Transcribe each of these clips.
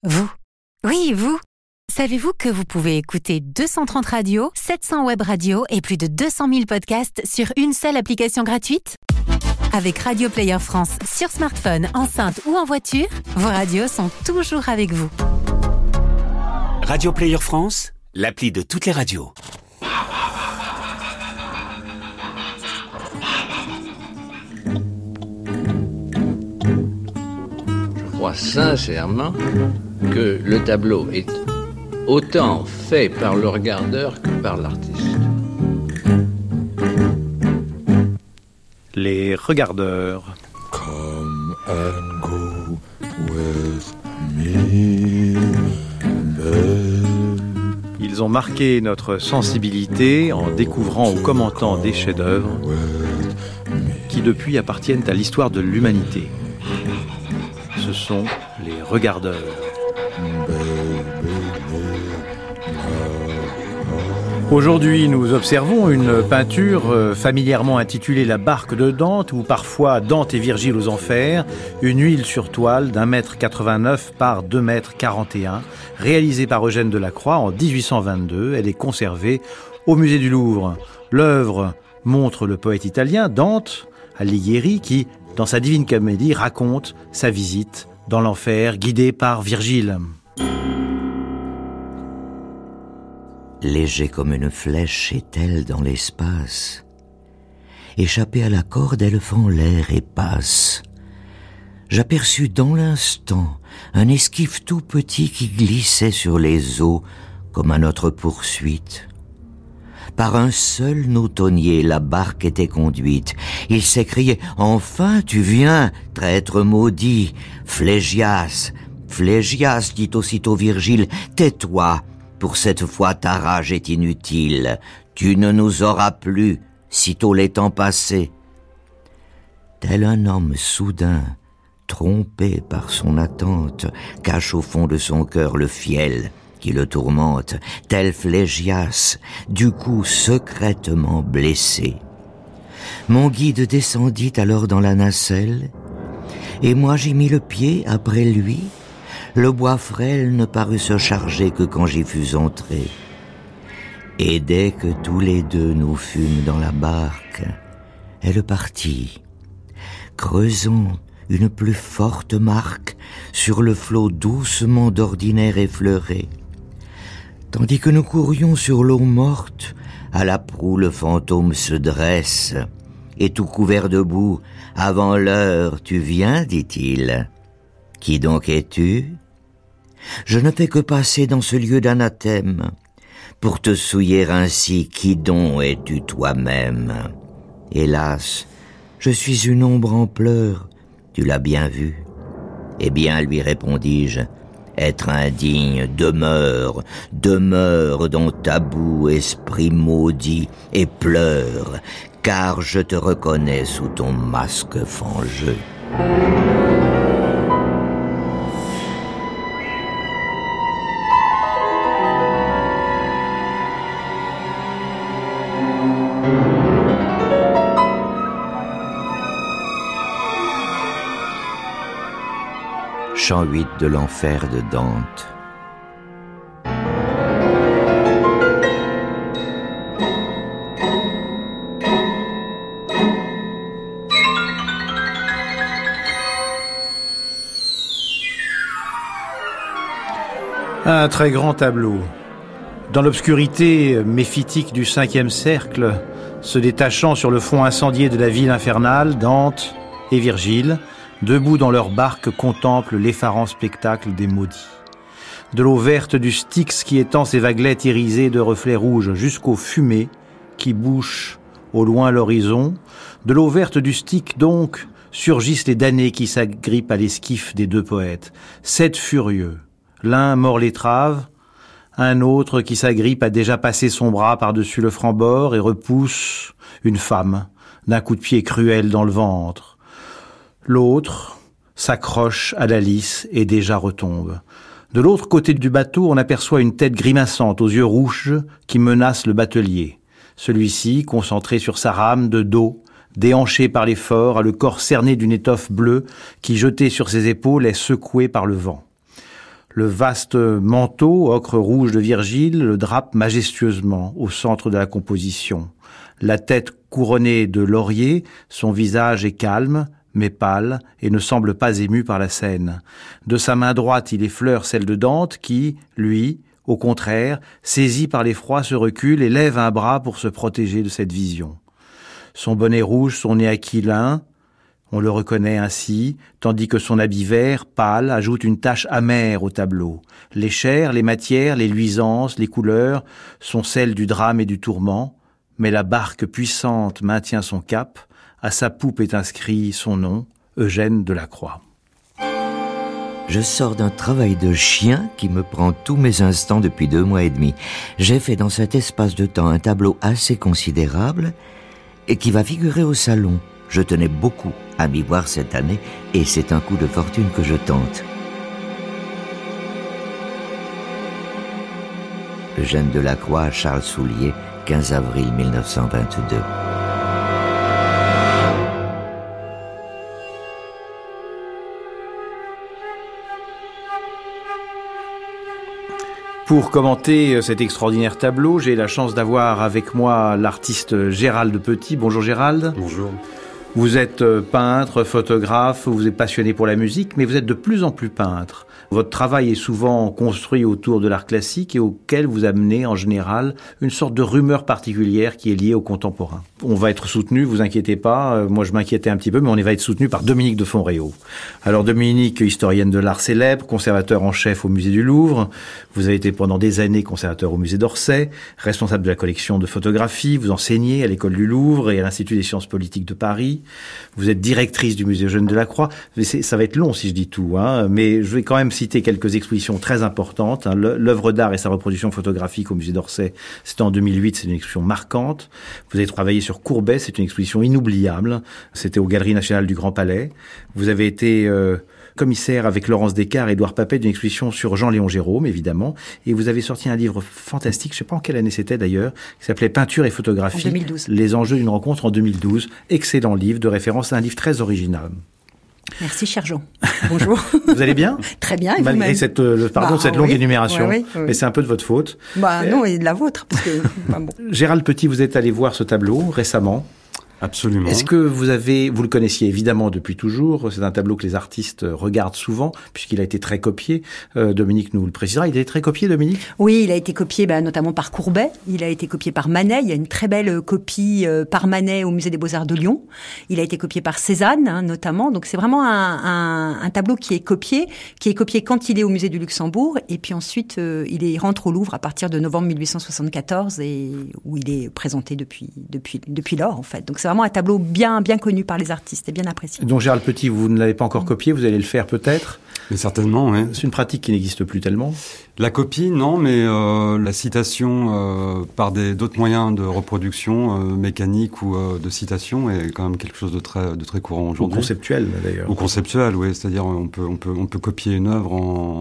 Vous. Oui, vous. Savez-vous que vous pouvez écouter 230 radios, 700 web radios et plus de 200 000 podcasts sur une seule application gratuite ? Avec Radio Player France sur smartphone, enceinte ou en voiture, vos radios sont toujours avec vous. Radio Player France, l'appli de toutes les radios. Je crois sincèrement que le tableau est autant fait par le regardeur que par l'artiste. Les regardeurs. Come and go with me, babe. Ils ont marqué notre sensibilité en découvrant ou commentant des chefs-d'œuvre qui depuis appartiennent à l'histoire de l'humanité. Ce sont les regardeurs. Aujourd'hui, nous observons une peinture familièrement intitulée La barque de Dante, ou parfois Dante et Virgile aux enfers, une huile sur toile d'1,89 m par 2,41 m, réalisée par Eugène Delacroix en 1822. Elle est conservée au musée du Louvre. L'œuvre montre le poète italien Dante Alighieri qui, dans sa Divine Comédie, raconte sa visite dans l'enfer guidé par Virgile. Léger comme une flèche est-elle dans l'espace. Échappée à la corde, elle fend l'air et passe. J'aperçus dans l'instant un esquif tout petit qui glissait sur les eaux comme à notre poursuite. Par un seul nautonnier, la barque était conduite. Il s'écriait « Enfin, tu viens, traître maudit !»« Phlégias, Phlégias !» dit aussitôt Virgile, « tais-toi !» Pour cette fois, ta rage est inutile. Tu ne nous auras plus, sitôt les temps passés. Tel un homme soudain, trompé par son attente, cache au fond de son cœur le fiel qui le tourmente, tel Phlégias, du coup secrètement blessé. Mon guide descendit alors dans la nacelle, et moi j'y mis le pied après lui. Le bois frêle ne parut se charger que quand j'y fus entré. Et dès que tous les deux nous fûmes dans la barque, elle partit, creusant une plus forte marque sur le flot doucement d'ordinaire effleuré. Tandis que nous courions sur l'eau morte, à la proue le fantôme se dresse, et tout couvert de boue, « Avant l'heure, tu viens » dit-il. « Qui donc es-tu » ? Je ne fais que passer dans ce lieu d'anathème, pour te souiller ainsi, qui donc es-tu toi-même ? Hélas, je suis une ombre en pleurs, tu l'as bien vu. Eh bien, lui répondis-je, être indigne, demeure dans ta boue, esprit maudit, et pleure, car je te reconnais sous ton masque fangeux. Chant 8 de l'enfer de Dante. Un très grand tableau. Dans l'obscurité méphitique du 5e cercle, se détachant sur le fond incendié de la ville infernale, Dante et Virgile, debout dans leur barque, contemplent l'effarant spectacle des maudits. De l'eau verte du Styx qui étend ses vaguelettes irisées de reflets rouges jusqu'aux fumées qui bouchent au loin l'horizon, de l'eau verte du Styx donc surgissent les damnés qui s'agrippent à l'esquif des deux poètes. 7 furieux, l'un mord l'étrave, un autre qui s'agrippe a déjà passé son bras par-dessus le franc-bord et repousse une femme d'un coup de pied cruel dans le ventre. L'autre s'accroche à la lisse et déjà retombe. De l'autre côté du bateau, on aperçoit une tête grimaçante aux yeux rouges qui menace le batelier. Celui-ci, concentré sur sa rame de dos, déhanché par l'effort, a le corps cerné d'une étoffe bleue qui, jetée sur ses épaules, est secouée par le vent. Le vaste manteau, ocre rouge de Virgile, le drape majestueusement au centre de la composition. La tête couronnée de laurier, son visage est calme, mais pâle, et ne semble pas ému par la scène. De sa main droite, il effleure celle de Dante qui, lui, au contraire, saisi par l'effroi, se recule et lève un bras pour se protéger de cette vision. Son bonnet rouge, son nez aquilin, on le reconnaît ainsi, tandis que son habit vert, pâle, ajoute une tache amère au tableau. Les chairs, les matières, les luisances, les couleurs sont celles du drame et du tourment, mais la barque puissante maintient son cap, à sa poupe est inscrit son nom, Eugène Delacroix. Je sors d'un travail de chien qui me prend tous mes instants depuis 2 mois et demi. J'ai fait dans cet espace de temps un tableau assez considérable et qui va figurer au salon. Je tenais beaucoup à m'y voir cette année et c'est un coup de fortune que je tente. Eugène Delacroix à Charles Soulier, 15 avril 1922. Pour commenter cet extraordinaire tableau, j'ai la chance d'avoir avec moi l'artiste Gérald Petit. Bonjour Gérald. Bonjour. Vous êtes peintre, photographe, vous êtes passionné pour la musique, mais vous êtes de plus en plus peintre. Votre travail est souvent construit autour de l'art classique et auquel vous amenez en général une sorte de rumeur particulière qui est liée au contemporain. On va être soutenu, vous inquiétez pas, moi je m'inquiétais un petit peu, mais on va être soutenu par Dominique de Fonréau. Alors Dominique, historienne de l'art célèbre, conservateur en chef au musée du Louvre, vous avez été pendant des années conservateur au musée d'Orsay, responsable de la collection de photographie, vous enseignez à l'école du Louvre et à l'Institut des sciences politiques de Paris, vous êtes directrice du musée Eugène Delacroix, ça va être long si je dis tout, mais je vais quand même citer quelques expositions très importantes. L'œuvre d'art et sa reproduction photographique au musée d'Orsay, c'était en 2008, c'est une exposition marquante. Vous avez travaillé sur Courbet, c'est une exposition inoubliable. C'était aux Galeries nationales du Grand Palais. Vous avez été commissaire avec Laurence Descartes et Édouard Papet d'une exposition sur Jean-Léon Gérôme, évidemment. Et vous avez sorti un livre fantastique, je ne sais pas en quelle année c'était d'ailleurs, qui s'appelait Peinture et photographie. En 2012. Les enjeux d'une rencontre en 2012. Excellent livre de référence, un livre très original. Merci, cher Jean. Bonjour. Vous allez bien ? Très bien, et malgré vous-même cette longue énumération, oui. mais c'est un peu de votre faute. Non, et de la vôtre. Parce que, bon. Gérald Petit, vous êtes allé voir ce tableau récemment. Absolument. Est-ce que vous le connaissiez évidemment depuis toujours, c'est un tableau que les artistes regardent souvent, puisqu'il a été très copié, Dominique nous le précisera, il a été très copié, Dominique ? Oui, il a été copié notamment par Courbet, il a été copié par Manet, il y a une très belle copie par Manet au musée des Beaux-Arts de Lyon, il a été copié par Cézanne notamment, donc c'est vraiment un tableau qui est copié quand il est au musée du Luxembourg, et puis ensuite il rentre au Louvre à partir de novembre 1874, et où il est présenté depuis lors en fait, donc c'est vraiment un tableau bien connu par les artistes et bien apprécié. Donc Gérald Petit, vous ne l'avez pas encore copié, vous allez le faire peut-être ? Mais certainement, oui. C'est une pratique qui n'existe plus tellement. La copie, non, mais la citation par d'autres moyens de reproduction mécanique ou de citation est quand même quelque chose de très courant aujourd'hui. Ou conceptuel d'ailleurs. Ou conceptuel, oui. C'est-à-dire on peut copier une œuvre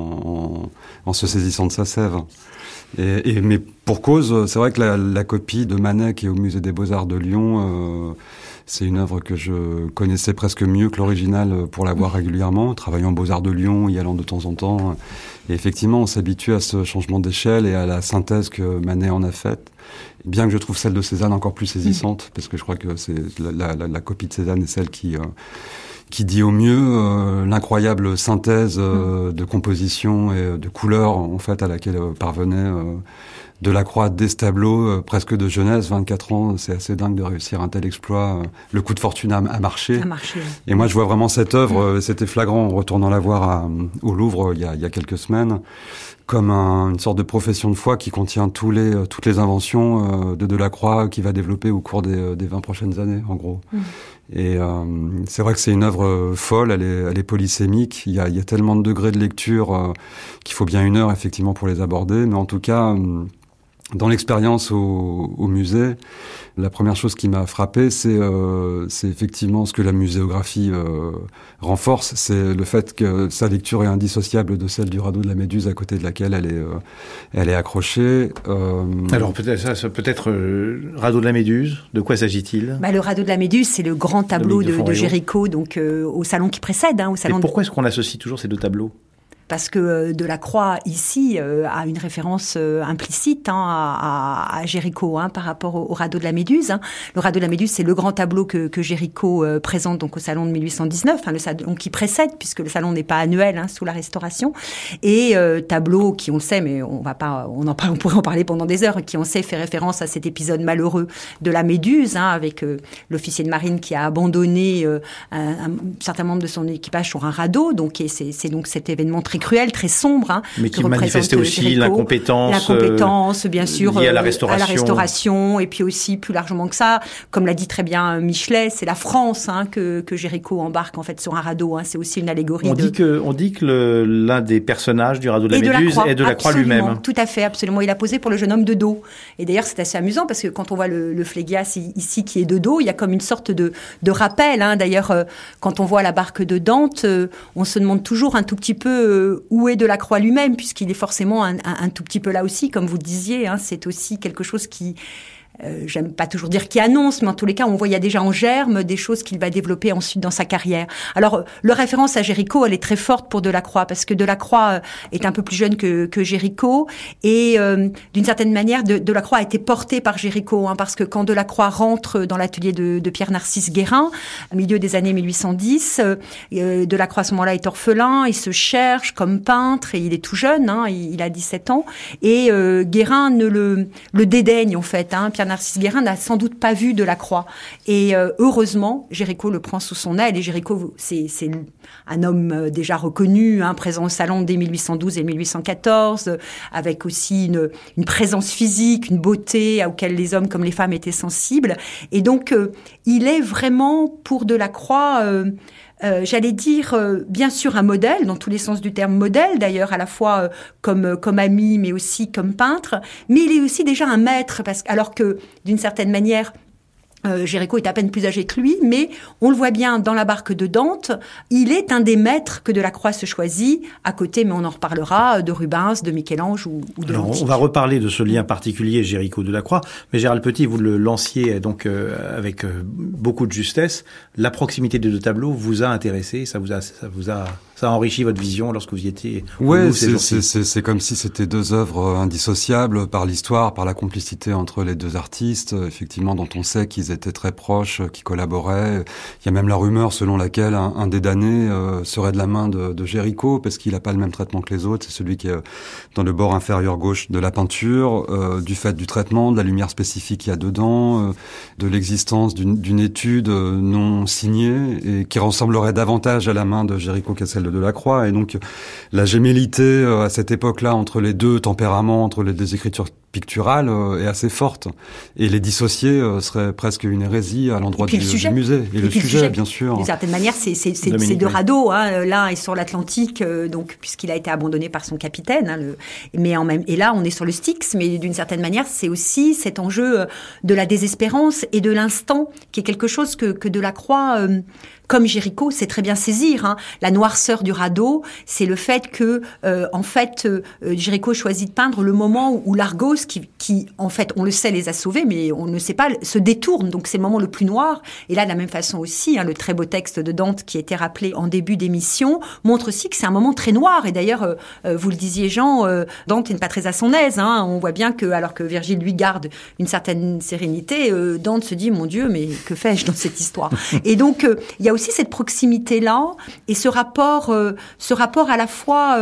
en se saisissant de sa sève. Mais pour cause, c'est vrai que la copie de Manet qui est au musée des Beaux-Arts de Lyon, c'est une œuvre que je connaissais presque mieux que l'original pour la voir régulièrement, travaillant aux Beaux-Arts de Lyon, y allant de temps en temps. Et effectivement, on s'habitue à ce changement d'échelle et à la synthèse que Manet en a faite. Bien que je trouve celle de Cézanne encore plus saisissante, parce que je crois que c'est la copie de Cézanne est celle qui dit au mieux l'incroyable synthèse de composition et de couleurs en fait à laquelle parvenait Delacroix dès ce tableau, presque de jeunesse, 24 ans, c'est assez dingue de réussir un tel exploit. Le coup de fortune a marché. Et moi je vois vraiment cette œuvre, c'était flagrant en retournant la voir au Louvre il y a quelques semaines, comme une sorte de profession de foi qui contient toutes les inventions de Delacroix qu'il va développer au cours des 20 prochaines années en gros. Et c'est vrai que c'est une œuvre folle, elle est polysémique, il y a tellement de degrés de lecture qu'il faut bien 1 heure effectivement pour les aborder, mais en tout cas dans l'expérience au musée, la première chose qui m'a frappé, c'est effectivement ce que la muséographie renforce, c'est le fait que sa lecture est indissociable de celle du radeau de la Méduse à côté de laquelle elle est accrochée. Alors peut-être radeau de la Méduse, de quoi s'agit-il ? Le radeau de la Méduse, c'est le grand tableau de Géricault, donc au salon qui précède, au salon. Et pourquoi est-ce qu'on associe toujours ces deux tableaux ? parce que Delacroix ici a une référence implicite à Géricault par rapport au radeau de la Méduse. Le radeau de la Méduse, c'est le grand tableau que Géricault présente donc au salon de 1819, le salon qui précède, puisque le salon n'est pas annuel sous la Restauration, et tableau qui, on le sait, mais on pourrait en parler pendant des heures, qui on sait fait référence à cet épisode malheureux de la Méduse, avec l'officier de marine qui a abandonné un certain membre de son équipage sur un radeau, donc c'est donc cet événement très cruel, très sombre, mais qui manifestait aussi l'incompétence, bien sûr, liée à la restauration, et puis aussi plus largement que ça, comme l'a dit très bien Michelet, c'est la France que Géricault embarque en fait sur un radeau. C'est aussi une allégorie. On dit que l'un des personnages du radeau de la Méduse est Delacroix lui-même. Tout à fait, absolument. Il a posé pour le jeune homme de dos. Et d'ailleurs, c'est assez amusant parce que quand on voit le Phlégias ici qui est de dos, il y a comme une sorte de rappel. D'ailleurs, quand on voit la barque de Dante, on se demande toujours un tout petit peu où est Delacroix lui-même, puisqu'il est forcément un tout petit peu là aussi, comme vous le disiez. C'est aussi quelque chose qui... j'aime pas toujours dire qui annonce, mais en tous les cas, on voit il y a déjà en germe des choses qu'il va développer ensuite dans sa carrière. Alors, le référence à Géricault, elle est très forte pour Delacroix, parce que Delacroix est un peu plus jeune que Géricault, et d'une certaine manière, Delacroix a été porté par Géricault, parce que quand Delacroix rentre dans l'atelier de Pierre-Narcisse Guérin, au milieu des années 1810, Delacroix à ce moment-là est orphelin, il se cherche comme peintre, et il est tout jeune, il a 17 ans, et Guérin ne le dédaigne en fait, Pierre-Narcisse Guérin n'a sans doute pas vu Delacroix. Et heureusement, Géricault le prend sous son aile. Et Géricault, c'est un homme déjà reconnu, présent au salon dès 1812 et 1814, avec aussi une présence physique, une beauté auquel les hommes comme les femmes étaient sensibles. Et donc, il est vraiment pour Delacroix... j'allais dire, bien sûr, un modèle, dans tous les sens du terme modèle, d'ailleurs, à la fois comme ami, mais aussi comme peintre. Mais il est aussi déjà un maître, alors que, d'une certaine manière... Géricault est à peine plus âgé que lui, mais on le voit bien dans la barque de Dante, il est un des maîtres que Delacroix se choisit, à côté, mais on en reparlera, de Rubens, de Michel-Ange ou de l'Antique. On va reparler de ce lien particulier Géricault-Delacroix, mais Gérald Petit, vous le lanciez donc avec beaucoup de justesse. La proximité des deux tableaux vous a intéressé, ça a enrichi votre vision lorsque vous y étiez. Ouais, c'est comme si c'était deux œuvres indissociables par l'histoire, par la complicité entre les deux artistes, effectivement, dont on sait qu'ils étaient très proches, qui collaboraient. Il y a même la rumeur selon laquelle un des damnés serait de la main de Géricault, parce qu'il n'a pas le même traitement que les autres. C'est celui qui est dans le bord inférieur gauche de la peinture, du fait du traitement, de la lumière spécifique qu'il y a dedans, de l'existence d'une étude non signée et qui ressemblerait davantage à la main de Géricault qu'à celle de Delacroix. Et donc, la gémellité à cette époque-là entre les deux tempéraments, entre les deux écritures picturales est assez forte. Et les dissocier serait presque une hérésie à l'endroit du musée. Et le sujet, bien sûr. D'une certaine manière, c'est deux radeaux. L'un est sur l'Atlantique, donc puisqu'il a été abandonné par son capitaine. Et là, on est sur le Styx. Mais d'une certaine manière, c'est aussi cet enjeu de la désespérance et de l'instant, qui est quelque chose que Delacroix... comme Géricault sait très bien saisir, la noirceur du radeau, c'est le fait que, Géricault choisit de peindre le moment où l'Argos, qui, en fait, on le sait, les a sauvés, mais on ne sait pas, se détourne. Donc, c'est le moment le plus noir. Et là, de la même façon aussi, le très beau texte de Dante qui a été rappelé en début d'émission montre aussi que c'est un moment très noir. Et d'ailleurs, vous le disiez, Jean, Dante n'est pas très à son aise. On voit bien que, alors que Virgile lui garde une certaine sérénité, Dante se dit, mon Dieu, mais que fais-je dans cette histoire? Et donc, il y a aussi cette proximité-là et ce rapport à la fois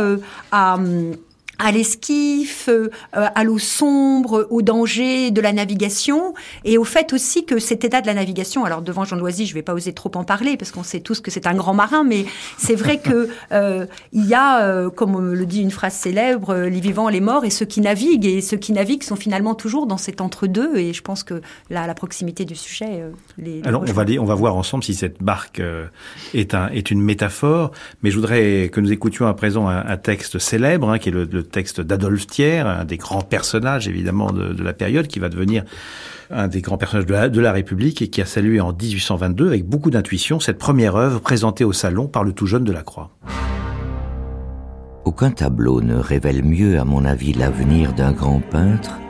à l'esquif, à l'eau sombre, au danger de la navigation, et au fait aussi que cet état de la navigation, alors devant Jean Loisy, je vais pas oser trop en parler, parce qu'on sait tous que c'est un grand marin, mais c'est vrai que il y a, comme le dit une phrase célèbre, les vivants, les morts, et ceux qui naviguent, sont finalement toujours dans cet entre-deux, et je pense que la proximité du sujet... Alors, on va voir ensemble si cette barque est une métaphore, mais je voudrais que nous écoutions à présent un texte célèbre, qui est le texte d'Adolphe Thiers, un des grands personnages évidemment de la période, qui va devenir un des grands personnages de la République et qui a salué en 1822 avec beaucoup d'intuition cette première œuvre présentée au salon par le tout jeune Delacroix. Aucun tableau ne révèle mieux, à mon avis, l'avenir d'un grand peintre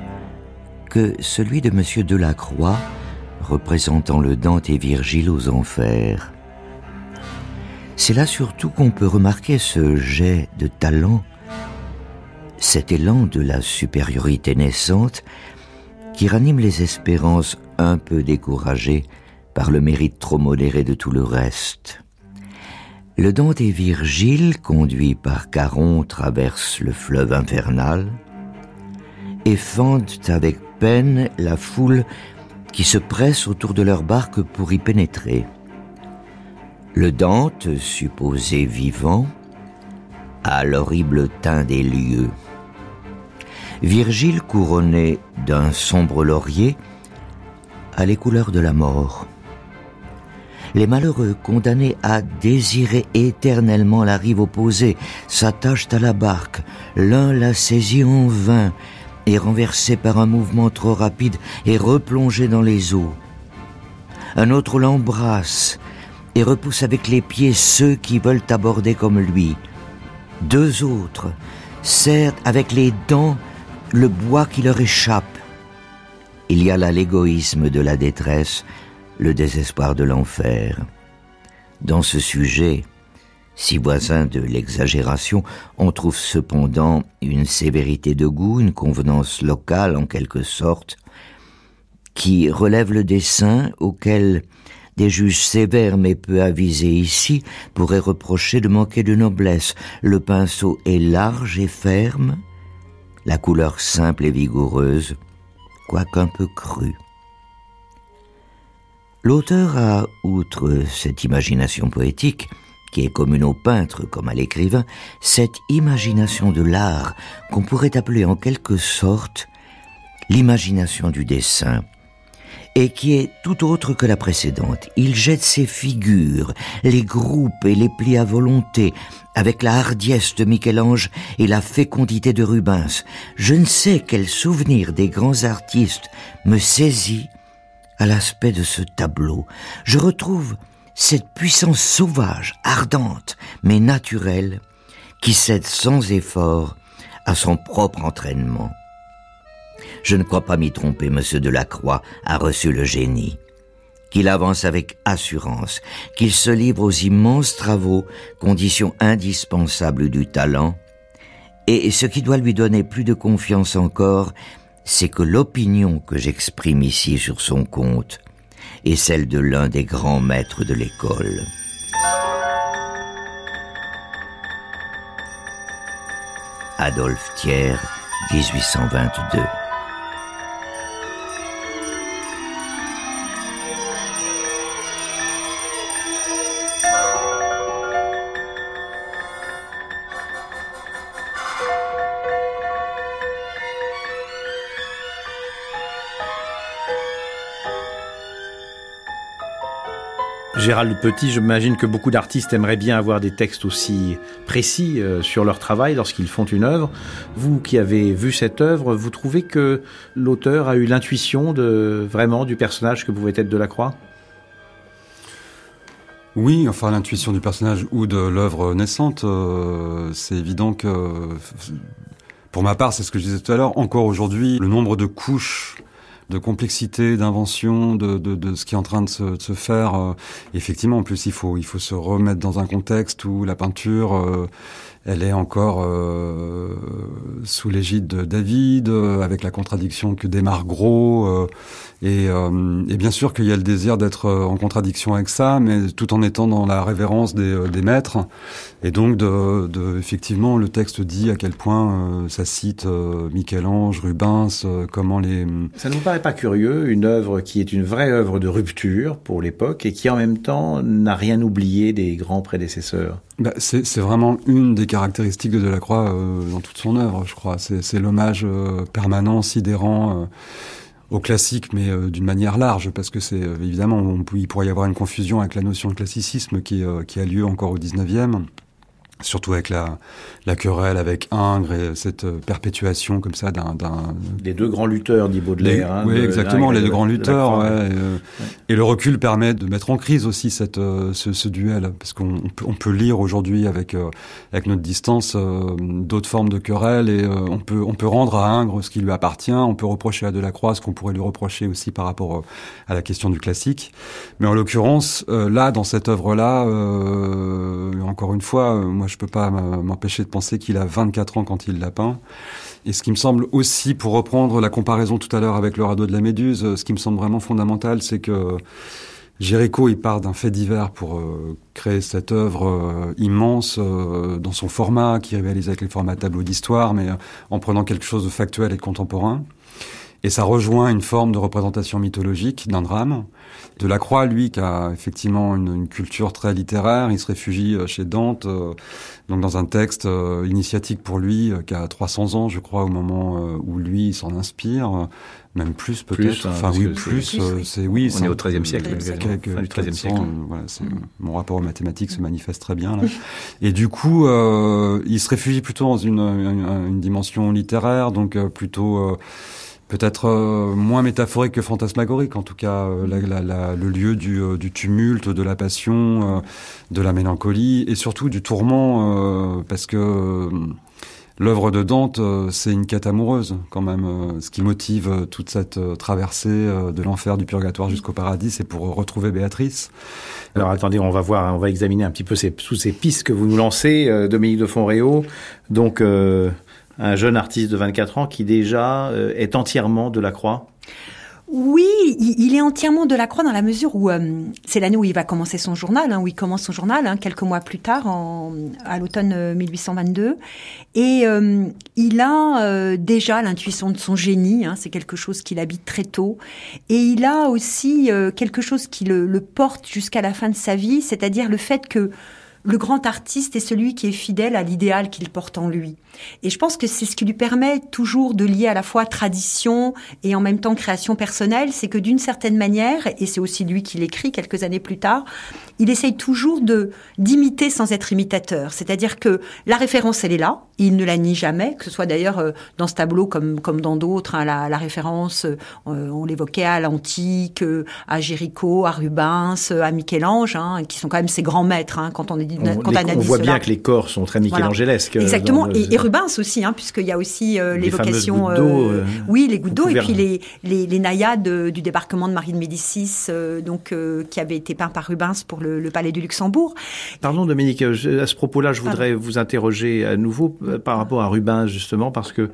que celui de M. Delacroix, représentant le Dante et Virgile aux enfers. C'est là surtout qu'on peut remarquer ce jet de talent, cet élan de la supériorité naissante qui ranime les espérances un peu découragées par le mérite trop modéré de tout le reste. Le Dante et Virgile, conduits par Charon, traversent le fleuve infernal et fendent avec peine la foule qui se presse autour de leur barque pour y pénétrer. Le Dante, supposé vivant, a l'horrible teint des lieux. Virgile, couronné d'un sombre laurier, a les couleurs de la mort. Les malheureux, condamnés à désirer éternellement la rive opposée, s'attachent à la barque. L'un la saisit en vain, est renversé par un mouvement trop rapide et replongé dans les eaux. Un autre l'embrasse et repousse avec les pieds ceux qui veulent aborder comme lui. Deux autres serrent avec les dents le bois qui leur échappe. Il y a là l'égoïsme de la détresse, le désespoir de l'enfer. Dans ce sujet, si voisin de l'exagération, on trouve cependant une sévérité de goût, une convenance locale en quelque sorte, qui relève le dessein auquel des juges sévères mais peu avisés ici pourraient reprocher de manquer de noblesse. Le pinceau est large et ferme, la couleur simple et vigoureuse, quoiqu'un peu crue. L'auteur a, outre cette imagination poétique, qui est commune au peintre comme à l'écrivain, cette imagination de l'art qu'on pourrait appeler en quelque sorte l'imagination du dessin, et qui est tout autre que la précédente. Il jette ses figures, les groupe et les plie à volonté, avec la hardiesse de Michel-Ange et la fécondité de Rubens. Je ne sais quel souvenir des grands artistes me saisit à l'aspect de ce tableau. Je retrouve cette puissance sauvage, ardente, mais naturelle, qui cède sans effort à son propre entraînement. Je ne crois pas m'y tromper, M. Delacroix a reçu le génie, qu'il avance avec assurance, qu'il se livre aux immenses travaux, condition indispensable du talent, et ce qui doit lui donner plus de confiance encore, c'est que l'opinion que j'exprime ici sur son compte est celle de l'un des grands maîtres de l'école. Adolphe Thiers, 1822. Gérald Petit, j'imagine que beaucoup d'artistes aimeraient bien avoir des textes aussi précis sur leur travail lorsqu'ils font une œuvre. Vous qui avez vu cette œuvre, vous trouvez que l'auteur a eu l'intuition vraiment du personnage que pouvait être Delacroix ? Oui, enfin l'intuition du personnage ou de l'œuvre naissante, c'est évident que, pour ma part, c'est ce que je disais tout à l'heure, encore aujourd'hui, le nombre de couches, de complexité, d'invention, de ce qui est en train de se faire. Effectivement, en plus, il faut se remettre dans un contexte où la peinture, elle est encore sous l'égide de David, avec la contradiction que démarre Gros, et bien sûr qu'il y a le désir d'être en contradiction avec ça, mais tout en étant dans la révérence des maîtres. Et donc, effectivement, le texte dit à quel point ça cite Michel-Ange, Rubens, comment les... Ça ne vous paraît pas curieux, une œuvre qui est une vraie œuvre de rupture pour l'époque et qui en même temps n'a rien oublié des grands prédécesseurs? C'est vraiment une des caractéristiques de Delacroix dans toute son œuvre, je crois. C'est l'hommage permanent, sidérant au classique, mais d'une manière large, parce que c'est évidemment, il pourrait y avoir une confusion avec la notion de classicisme qui a lieu encore au 19e. surtout avec la querelle avec Ingres et cette perpétuation comme ça des deux grands lutteurs, dit Baudelaire. Oui, exactement, les deux grands lutteurs. Et le recul permet de mettre en crise aussi ce duel, parce qu'on peut lire aujourd'hui avec notre distance d'autres formes de querelles, et on peut rendre à Ingres ce qui lui appartient, on peut reprocher à Delacroix ce qu'on pourrait lui reprocher aussi par rapport à la question du classique. Mais en l'occurrence, là, dans cette œuvre-là, encore une fois, moi je peux pas m'empêcher de penser qu'il a 24 ans quand il l'a peint. Et ce qui me semble aussi, pour reprendre la comparaison tout à l'heure avec le radeau de la Méduse, ce qui me semble vraiment fondamental, c'est que Géricault, il part d'un fait divers pour créer cette œuvre immense dans son format, qui rivalise avec les formats tableaux d'histoire, mais en prenant quelque chose de factuel et de contemporain. Et ça rejoint une forme de représentation mythologique d'un drame. Delacroix, lui, qui a effectivement une culture très littéraire, il se réfugie chez Dante, donc dans un texte initiatique pour lui, qui a 300 ans, je crois, au moment où lui s'en inspire, même plus peut-être. On est au XIIIe siècle, fin du XIIIe siècle. Voilà, mon rapport aux mathématiques se manifeste très bien là. Et du coup, il se réfugie plutôt dans une dimension littéraire, donc plutôt peut-être moins métaphorique que fantasmagorique, en tout cas le lieu du tumulte, de la passion, de la mélancolie et surtout du tourment, parce que l'œuvre de Dante, c'est une quête amoureuse quand même. Ce qui motive toute cette traversée de l'enfer, du purgatoire jusqu'au paradis, c'est pour retrouver Béatrice. Alors attendez, on va examiner un petit peu toutes ces pistes que vous nous lancez, Dominique de Fonréau. Donc un jeune artiste de 24 ans qui déjà est entièrement Delacroix. Oui, il est entièrement Delacroix dans la mesure où c'est l'année où il va commencer son journal, où il commence son journal, quelques mois plus tard, à l'automne 1822. Et il a déjà l'intuition de son génie, c'est quelque chose qu'il habite très tôt. Et il a aussi quelque chose qui le porte jusqu'à la fin de sa vie, c'est-à-dire le fait que le grand artiste est celui qui est fidèle à l'idéal qu'il porte en lui. Et je pense que c'est ce qui lui permet toujours de lier à la fois tradition et en même temps création personnelle. C'est que d'une certaine manière, et c'est aussi lui qui l'écrit quelques années plus tard, il essaye toujours d'imiter sans être imitateur. C'est-à-dire que la référence, elle est là. Il ne la nie jamais, que ce soit d'ailleurs dans ce tableau comme dans d'autres. La référence, on l'évoquait à l'antique, à Géricault, à Rubens, à Michel-Ange, qui sont quand même ses grands maîtres quand on analyse on voit bien que les corps sont très michelangélesques. Voilà. Exactement, et Rubens aussi, puisqu'il y a aussi l'évocation... oui, les gouttes d'eau, et puis les naïades du débarquement de Marie de Médicis, qui avait été peint par Rubens pour le Palais du Luxembourg. Pardon Dominique, à ce propos-là, je voudrais vous interroger à nouveau par rapport à Rubens, justement, parce que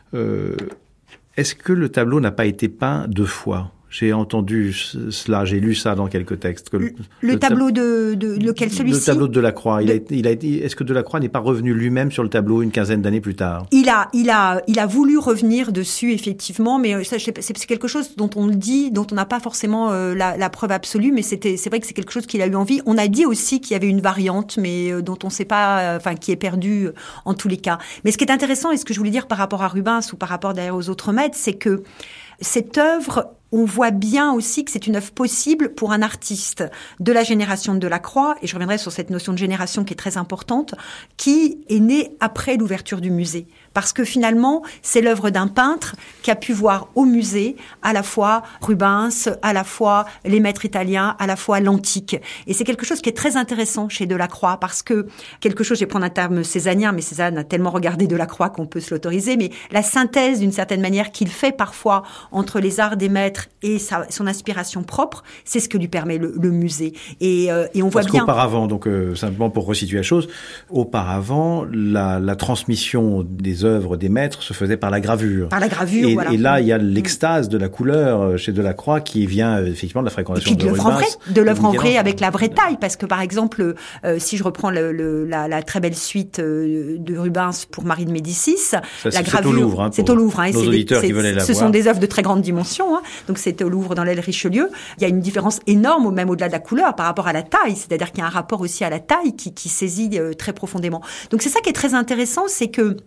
est-ce que le tableau n'a pas été peint 2 fois ? J'ai entendu cela, j'ai lu ça dans quelques textes. Que le tableau de lequel, celui-ci ? Le tableau de Delacroix. Est-ce que Delacroix n'est pas revenu lui-même sur le tableau une quinzaine d'années plus tard ? Il a voulu revenir dessus, effectivement, mais c'est quelque chose dont on le dit, dont on n'a pas forcément la preuve absolue, mais c'est vrai que c'est quelque chose qu'il a eu envie. On a dit aussi qu'il y avait une variante, mais dont on ne sait pas, qui est perdue en tous les cas. Mais ce qui est intéressant, et ce que je voulais dire par rapport à Rubens ou par rapport d'ailleurs aux autres maîtres, c'est que cette œuvre, on voit bien aussi que c'est une œuvre possible pour un artiste de la génération de Delacroix, et je reviendrai sur cette notion de génération qui est très importante, qui est née après l'ouverture du musée. Parce que finalement, c'est l'œuvre d'un peintre qui a pu voir au musée à la fois Rubens, à la fois les maîtres italiens, à la fois l'antique. Et c'est quelque chose qui est très intéressant chez Delacroix, parce que je vais prendre un terme cézannien, mais Cézanne a tellement regardé Delacroix qu'on peut se l'autoriser, mais la synthèse d'une certaine manière qu'il fait parfois entre les arts des maîtres et son inspiration propre, c'est ce que lui permet le musée. Et on voit bien... Parce qu'auparavant, donc simplement pour resituer la chose, auparavant, la transmission des œuvres des maîtres se faisait par la gravure. Par la gravure, voilà. Et là, il y a l'extase de la couleur chez Delacroix qui vient effectivement de la fréquentation de Rubens. De l'œuvre en vrai avec la vraie taille, parce que par exemple, si je reprends la très belle suite de Rubens pour Marie de Médicis, la gravure, c'est au Louvre. C'est au Louvre. Nos auditeurs qui veulent la voir. Ce sont des œuvres de très grande dimension, donc c'est au Louvre dans l'aile Richelieu. Il y a une différence énorme, même au-delà de la couleur, par rapport à la taille. C'est-à-dire qu'il y a un rapport aussi à la taille qui saisit très profondément. Donc c'est ça qui est très intéressant, c'est que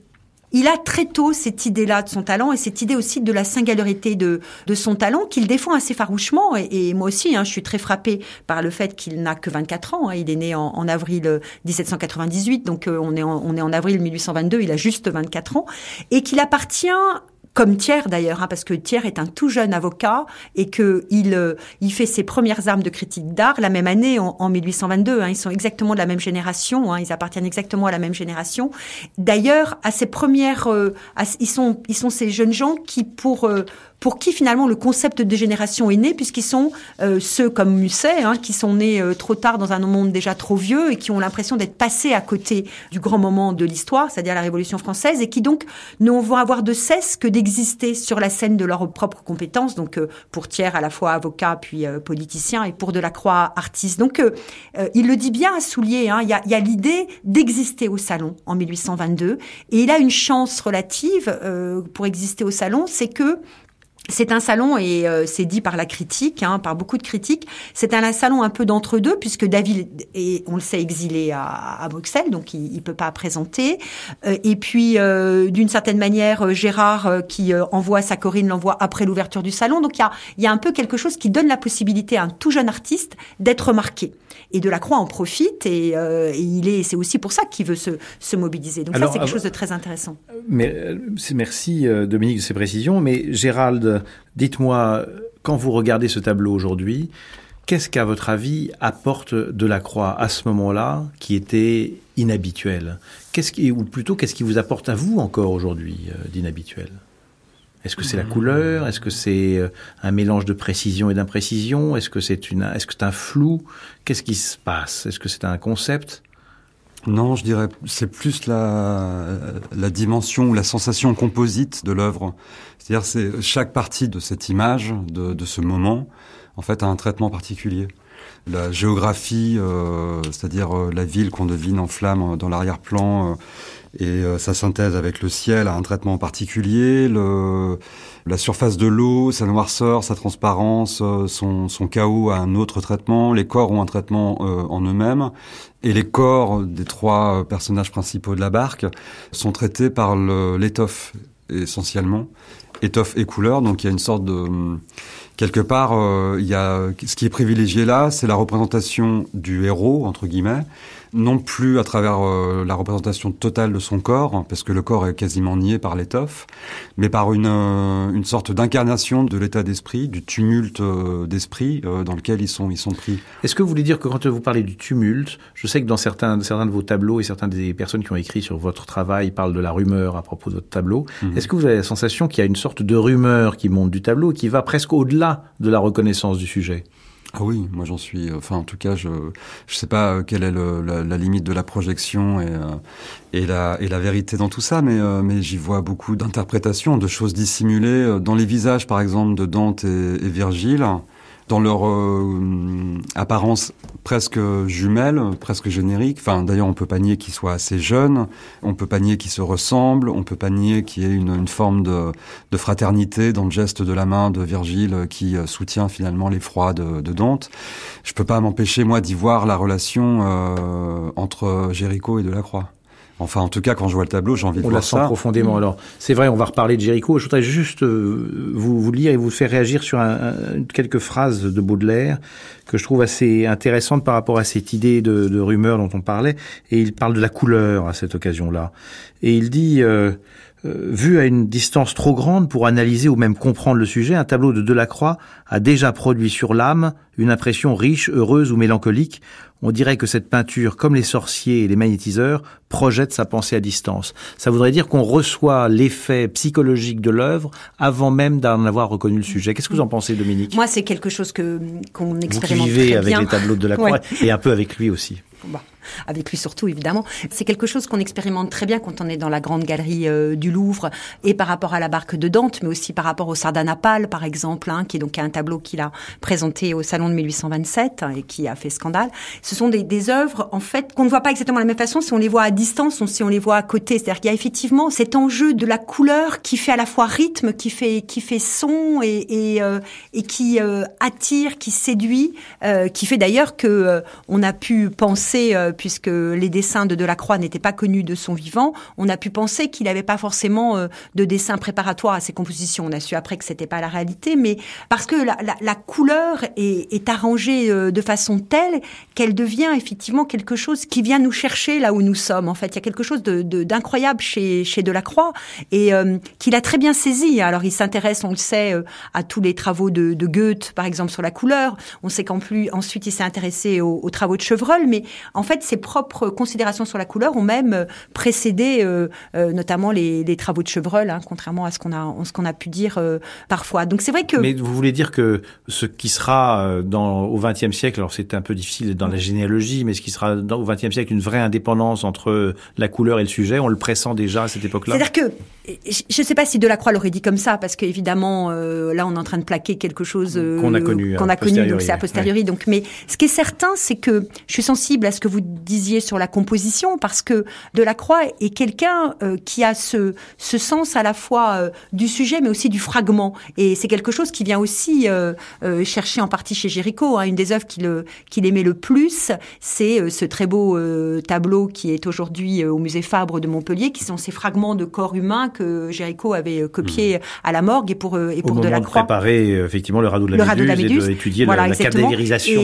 Il a très tôt cette idée-là de son talent et cette idée aussi de la singularité de son talent qu'il défend assez farouchement. Et moi aussi, je suis très frappée par le fait qu'il n'a que 24 ans. Il est né en avril 1798, donc on est en avril 1822, il a juste 24 ans. Et qu'il appartient... Comme Thiers d'ailleurs, parce que Thiers est un tout jeune avocat et il fait ses premières armes de critique d'art la même année, en 1822. Ils sont exactement de la même génération, ils appartiennent exactement à la même génération. D'ailleurs, à ces premières, ils sont ces jeunes gens qui pour qui finalement le concept de génération est né, puisqu'ils sont ceux comme Musset, qui sont nés trop tard dans un monde déjà trop vieux et qui ont l'impression d'être passés à côté du grand moment de l'histoire, c'est-à-dire la Révolution française, et qui donc ne vont avoir de cesse que d'exister sur la scène de leurs propres compétences. Donc pour Thiers, à la fois avocat puis politicien, et pour Delacroix, artiste. Donc il le dit bien à Soulier, il y a l'idée d'exister au salon en 1822, et il a une chance relative pour exister au salon, c'est que c'est un salon, et c'est dit par la critique, par beaucoup de critiques, c'est un salon un peu d'entre-deux, puisque David est, on le sait, exilé à Bruxelles, donc il peut pas présenter. Et puis, d'une certaine manière, Gérard, qui envoie sa Corinne, l'envoie après l'ouverture du salon. Donc il y a un peu quelque chose qui donne la possibilité à un tout jeune artiste d'être remarqué. Et Delacroix en profite, et c'est aussi pour ça qu'il veut se mobiliser. Donc alors, ça, c'est quelque chose de très intéressant. Merci Dominique de ces précisions. Mais Gérald, dites-moi, quand vous regardez ce tableau aujourd'hui, qu'est-ce qu'à votre avis apporte Delacroix à ce moment-là qui était inhabituel ? Qu'est-ce qui vous apporte à vous encore aujourd'hui d'inhabituel ? Est-ce que c'est la couleur ? Est-ce que c'est un mélange de précision et d'imprécision ? Est-ce que c'est un flou ? Qu'est-ce qui se passe ? Est-ce que c'est un concept ? Non, je dirais c'est plus la dimension ou la sensation composite de l'œuvre. C'est-à-dire c'est chaque partie de cette image, de ce moment, en fait, a un traitement particulier. La géographie, c'est-à-dire la ville qu'on devine en flammes dans l'arrière-plan, et sa synthèse avec le ciel a un traitement particulier. La surface de l'eau, sa noirceur, sa transparence, son chaos a un autre traitement. Les corps ont un traitement en eux-mêmes. Et les corps des trois personnages principaux de la barque sont traités par l'étoffe, essentiellement. Étoffe et couleur, donc il y a une sorte de... Quelque part, ce qui est privilégié là, c'est la représentation du héros, entre guillemets, non plus à travers la représentation totale de son corps, parce que le corps est quasiment nié par l'étoffe, mais par une sorte d'incarnation de l'état d'esprit, du tumulte d'esprit dans lequel ils sont pris. Est-ce que vous voulez dire que quand vous parlez du tumulte, je sais que dans certains de vos tableaux et certaines des personnes qui ont écrit sur votre travail parlent de la rumeur à propos de votre tableau, Est-ce que vous avez la sensation qu'il y a une sorte de rumeur qui monte du tableau et qui va presque au-delà de la reconnaissance du sujet? Ah oui, moi j'en suis... en tout cas, je sais pas quelle est la limite de la projection et la vérité dans tout ça, mais j'y vois beaucoup d'interprétations, de choses dissimulées dans les visages, par exemple, de Dante et Virgile, dans leur apparence presque jumelle, presque générique. Enfin, d'ailleurs, on peut pas nier qu'ils soient assez jeunes, on peut pas nier qu'ils se ressemblent, on peut pas nier qu'il y ait une forme de fraternité dans le geste de la main de Virgile qui soutient finalement l'effroi de Dante. Je peux pas m'empêcher, moi, d'y voir la relation entre Géricault et Delacroix. Enfin, en tout cas, quand je vois le tableau, j'ai envie de voir ça. On la sent profondément. Alors, c'est vrai, on va reparler de Géricault. Je voudrais juste vous lire et vous faire réagir sur quelques phrases de Baudelaire que je trouve assez intéressantes par rapport à cette idée de rumeur dont on parlait. Et il parle de la couleur à cette occasion-là. Et il dit... vu à une distance trop grande pour analyser ou même comprendre le sujet, un tableau de Delacroix a déjà produit sur l'âme une impression riche, heureuse ou mélancolique. On dirait que cette peinture, comme les sorciers et les magnétiseurs, projette sa pensée à distance. Ça voudrait dire qu'on reçoit l'effet psychologique de l'œuvre avant même d'en avoir reconnu le sujet. Qu'est-ce que vous en pensez, Dominique ? Moi, c'est quelque chose qu'on expérimente très bien. Vous qui vivez avec les tableaux de Delacroix et un peu avec lui aussi. Bon, avec lui surtout, évidemment. C'est quelque chose qu'on expérimente très bien quand on est dans la grande galerie du Louvre, et par rapport à la barque de Dante, mais aussi par rapport au Sardanapale, par exemple, qui est donc un tableau qu'il a présenté au Salon de 1827 et qui a fait scandale. Ce sont des œuvres, en fait, qu'on ne voit pas exactement de la même façon si on les voit à distance ou si on les voit à côté. C'est-à-dire qu'il y a effectivement cet enjeu de la couleur qui fait à la fois rythme, qui fait son et qui attire, qui séduit, qui fait d'ailleurs que on a pu penser puisque les dessins de Delacroix n'étaient pas connus de son vivant, on a pu penser qu'il n'avait pas forcément de dessin préparatoire à ses compositions. On a su après que c'était pas la réalité, mais parce que la couleur est arrangée de façon telle qu'elle devient effectivement quelque chose qui vient nous chercher là où nous sommes. En fait, il y a quelque chose d'incroyable chez Delacroix et qu'il a très bien saisi. Alors, il s'intéresse, on le sait, à tous les travaux de Goethe, par exemple, sur la couleur. On sait ensuite, il s'est intéressé aux travaux de Chevreul, mais en fait, ses propres considérations sur la couleur ont même précédé notamment les travaux de Chevreul, contrairement à ce qu'on a pu dire parfois. Donc c'est vrai que... Mais vous voulez dire que ce qui sera au XXe siècle, alors c'est un peu difficile dans la généalogie, mais ce qui sera au XXe siècle une vraie indépendance entre la couleur et le sujet, on le pressent déjà à cette époque-là? C'est-à-dire que, je ne sais pas si Delacroix l'aurait dit comme ça, parce qu'évidemment, là on est en train de plaquer quelque chose qu'on a connu, donc c'est a posteriori. Ouais. Donc, mais ce qui est certain, c'est que je suis sensible à ce que vous disiez sur la composition, parce que Delacroix est quelqu'un qui a ce sens à la fois du sujet, mais aussi du fragment. Et c'est quelque chose qui vient aussi chercher en partie chez Géricault. Une des œuvres qu'il aimait le plus, c'est ce très beau tableau qui est aujourd'hui au musée Fabre de Montpellier, qui sont ces fragments de corps humains que Géricault avait copiés à la morgue et pour Delacroix. Au moment de préparer effectivement le radeau de la Méduse et d'étudier la cadavérisation.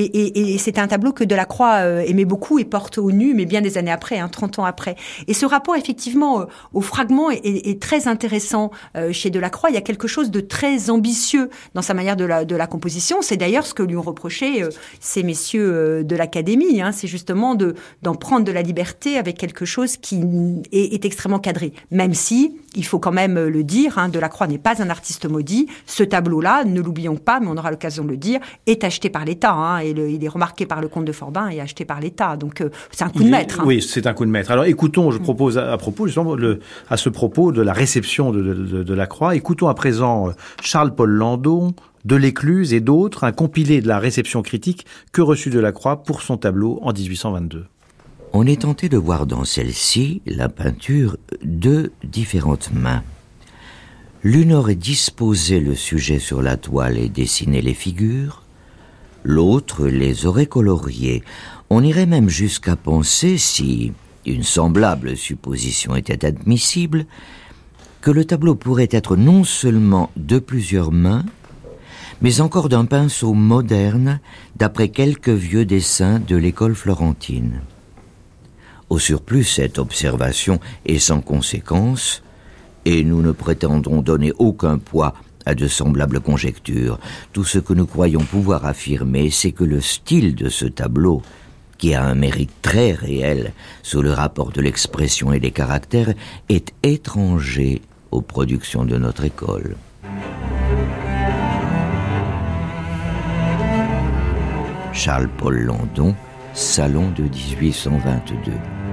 Et c'est un tableau que Delacroix aimait beaucoup et porte au nu, mais bien des années après, 30 ans après. Et ce rapport effectivement au fragment est très intéressant chez Delacroix. Il y a quelque chose de très ambitieux dans sa manière de la composition. C'est d'ailleurs ce que lui ont reproché ces messieurs de l'Académie. C'est justement d'en prendre de la liberté avec quelque chose qui est extrêmement cadré. Même si, il faut quand même le dire, Delacroix n'est pas un artiste maudit. Ce tableau-là, ne l'oublions pas, mais on aura l'occasion de le dire, est acheté par l'État. Et il est remarqué par le comte de Forbin et acheté par l'État. Donc, c'est un coup de maître. Oui, c'est un coup de maître. Alors, écoutons, je propose à ce propos de la réception de Delacroix, écoutons à présent Charles-Paul Landon, Delescluze et d'autres, un compilé de la réception critique que reçut Delacroix pour son tableau en 1822. On est tenté de voir dans celle-ci la peinture de différentes mains. L'une aurait disposé le sujet sur la toile et dessiné les figures, l'autre les aurait coloriées. On irait même jusqu'à penser, si une semblable supposition était admissible, que le tableau pourrait être non seulement de plusieurs mains, mais encore d'un pinceau moderne, d'après quelques vieux dessins de l'école florentine. Au surplus, cette observation est sans conséquence, et nous ne prétendons donner aucun poids à de semblables conjectures. Tout ce que nous croyons pouvoir affirmer, c'est que le style de ce tableau, qui a un mérite très réel sous le rapport de l'expression et des caractères, est étranger aux productions de notre école. Charles-Paul Landon, Salon de 1822.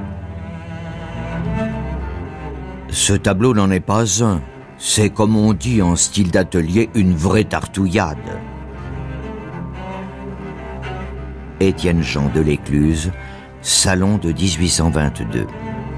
Ce tableau n'en est pas un. C'est, comme on dit en style d'atelier, une vraie tartouillade. Étienne Jean Delescluze, Salon de 1822.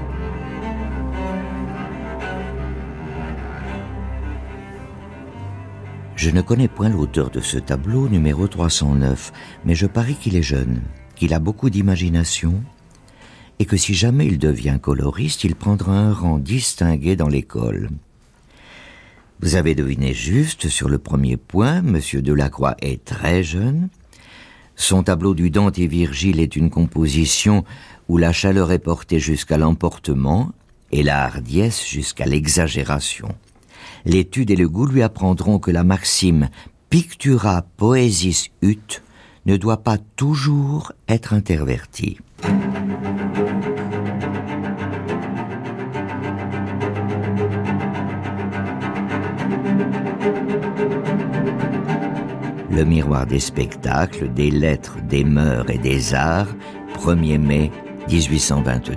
Je ne connais point l'auteur de ce tableau, numéro 309, mais je parie qu'il est jeune, qu'il a beaucoup d'imagination, et que si jamais il devient coloriste, il prendra un rang distingué dans l'école. Vous avez deviné juste sur le premier point, Monsieur Delacroix est très jeune. Son tableau du Dante et Virgile est une composition où la chaleur est portée jusqu'à l'emportement et la hardiesse jusqu'à l'exagération. L'étude et le goût lui apprendront que la maxime « pictura poesis ut » ne doit pas toujours être intervertie. Le miroir des spectacles, des lettres, des mœurs et des arts, 1er mai 1822.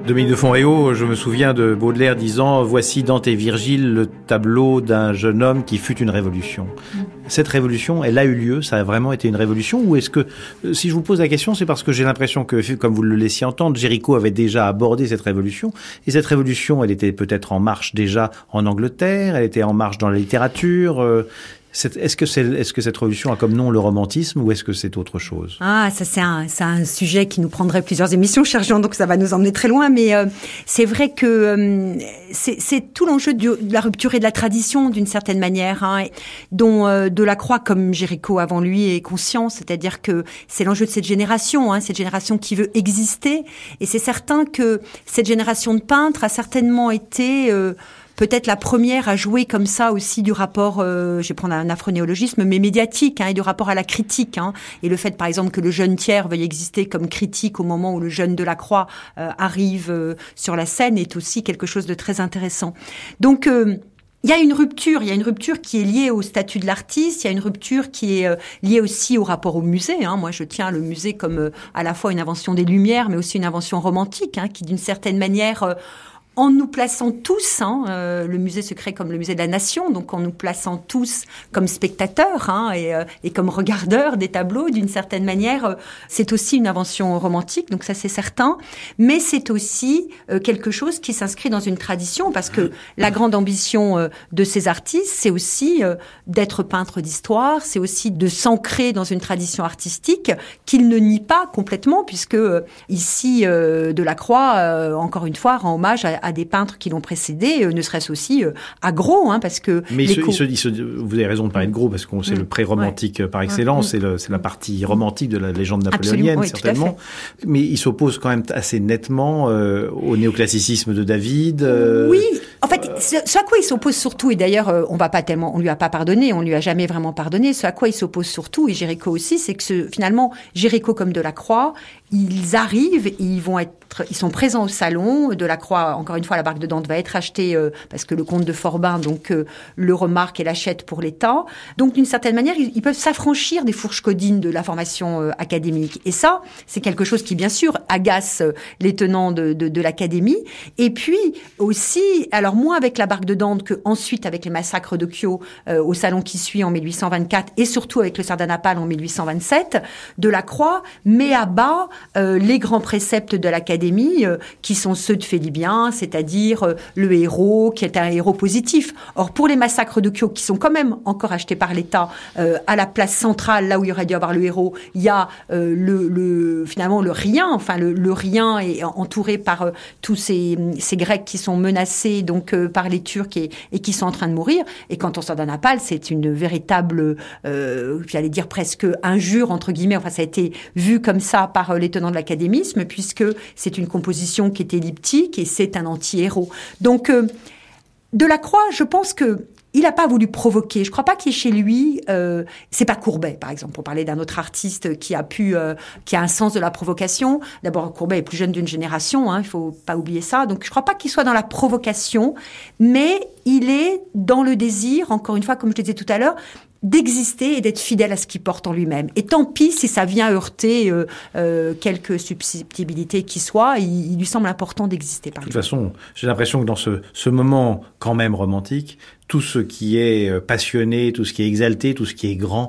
Dominique de Fonréau, je me souviens de Baudelaire disant « Voici Dante et Virgile le tableau d'un jeune homme qui fut une révolution ». Cette révolution, elle a eu lieu, ça a vraiment été une révolution, ou est-ce que, si je vous pose la question, c'est parce que j'ai l'impression que, comme vous le laissiez entendre, Géricault avait déjà abordé cette révolution, et cette révolution, elle était peut-être en marche déjà en Angleterre, elle était en marche dans la littérature. Est-ce que cette révolution a comme nom le romantisme ou est-ce que c'est autre chose? Ah, ça c'est un sujet qui nous prendrait plusieurs émissions, cher Jean, donc ça va nous emmener très loin. Mais c'est vrai que c'est tout l'enjeu de la rupture et de la tradition d'une certaine manière, hein, dont Delacroix, comme Géricault avant lui, est conscient. C'est-à-dire que c'est l'enjeu de cette génération qui veut exister. Et c'est certain que cette génération de peintres a certainement été peut-être la première à jouer comme ça aussi du rapport, je vais prendre un afro-néologisme, mais médiatique, et du rapport à la critique. Et le fait, par exemple, que le jeune Thiers veuille exister comme critique au moment où le jeune Delacroix arrive sur la scène est aussi quelque chose de très intéressant. Donc, il y a une rupture qui est liée au statut de l'artiste, il y a une rupture qui est liée aussi au rapport au musée. Moi, je tiens le musée comme à la fois une invention des Lumières, mais aussi une invention romantique, qui d'une certaine manière... en nous plaçant tous, le musée se crée comme le musée de la nation, donc en nous plaçant tous comme spectateurs et comme regardeurs des tableaux, d'une certaine manière, c'est aussi une invention romantique, donc ça c'est certain, mais c'est aussi quelque chose qui s'inscrit dans une tradition, parce que la grande ambition de ces artistes, c'est aussi d'être peintre d'histoire, c'est aussi de s'ancrer dans une tradition artistique qu'ils ne nient pas complètement, puisque ici, Delacroix, encore une fois, rend hommage à des peintres qui l'ont précédé, ne serait-ce aussi à Gros, parce que... Mais vous avez raison de parler de Gros, parce qu'on c'est le pré-romantique par excellence, c'est la partie romantique de la légende napoléonienne, oui, certainement. Mais il s'oppose quand même assez nettement au néoclassicisme de David. Oui, en fait, ce à quoi il s'oppose surtout, et d'ailleurs, on lui a pas pardonné, on lui a jamais vraiment pardonné, ce à quoi il s'oppose surtout, et Géricault aussi, c'est que finalement, Géricault comme Delacroix, ils arrivent et ils sont présents au salon. Delacroix, encore une fois, la barque de Dante va être achetée parce que le comte de Forbin le remarque et l'achète pour l'État. Donc, d'une certaine manière, ils peuvent s'affranchir des fourches codines de la formation académique. Et ça, c'est quelque chose qui, bien sûr, agace les tenants de l'Académie. Et puis aussi, alors moins avec la barque de Dante qu'ensuite avec les massacres de Chio au salon qui suit en 1824 et surtout avec le Sardanapale en 1827, Delacroix met à bas les grands préceptes de l'Académie qui sont ceux de Félibien, c'est-à-dire le héros qui est un héros positif. Or, pour les massacres de Chio, qui sont quand même encore achetés par l'État, à la place centrale, là où il aurait dû avoir le héros, il y a finalement le rien, le rien est entouré par tous ces Grecs qui sont menacés donc par les Turcs et qui sont en train de mourir. Et quant au Sardanapale, c'est une véritable, j'allais dire presque injure, entre guillemets, ça a été vu comme ça par les tenants de l'académisme, puisque c'est une composition qui est elliptique et c'est un anti-héros. Donc, Delacroix, je pense que il n'a pas voulu provoquer. Je ne crois pas qu'il y ait chez lui... c'est pas Courbet, par exemple, pour parler d'un autre artiste qui a un sens de la provocation. D'abord, Courbet est plus jeune d'une génération, il ne faut pas oublier ça. Donc, je ne crois pas qu'il soit dans la provocation, mais il est dans le désir, encore une fois, comme je le disais tout à l'heure, d'exister et d'être fidèle à ce qu'il porte en lui-même. Et tant pis si ça vient heurter quelques susceptibilités qui soient, il lui semble important d'exister. De toute façon, j'ai l'impression que dans ce moment quand même romantique, tout ce qui est passionné, tout ce qui est exalté, tout ce qui est grand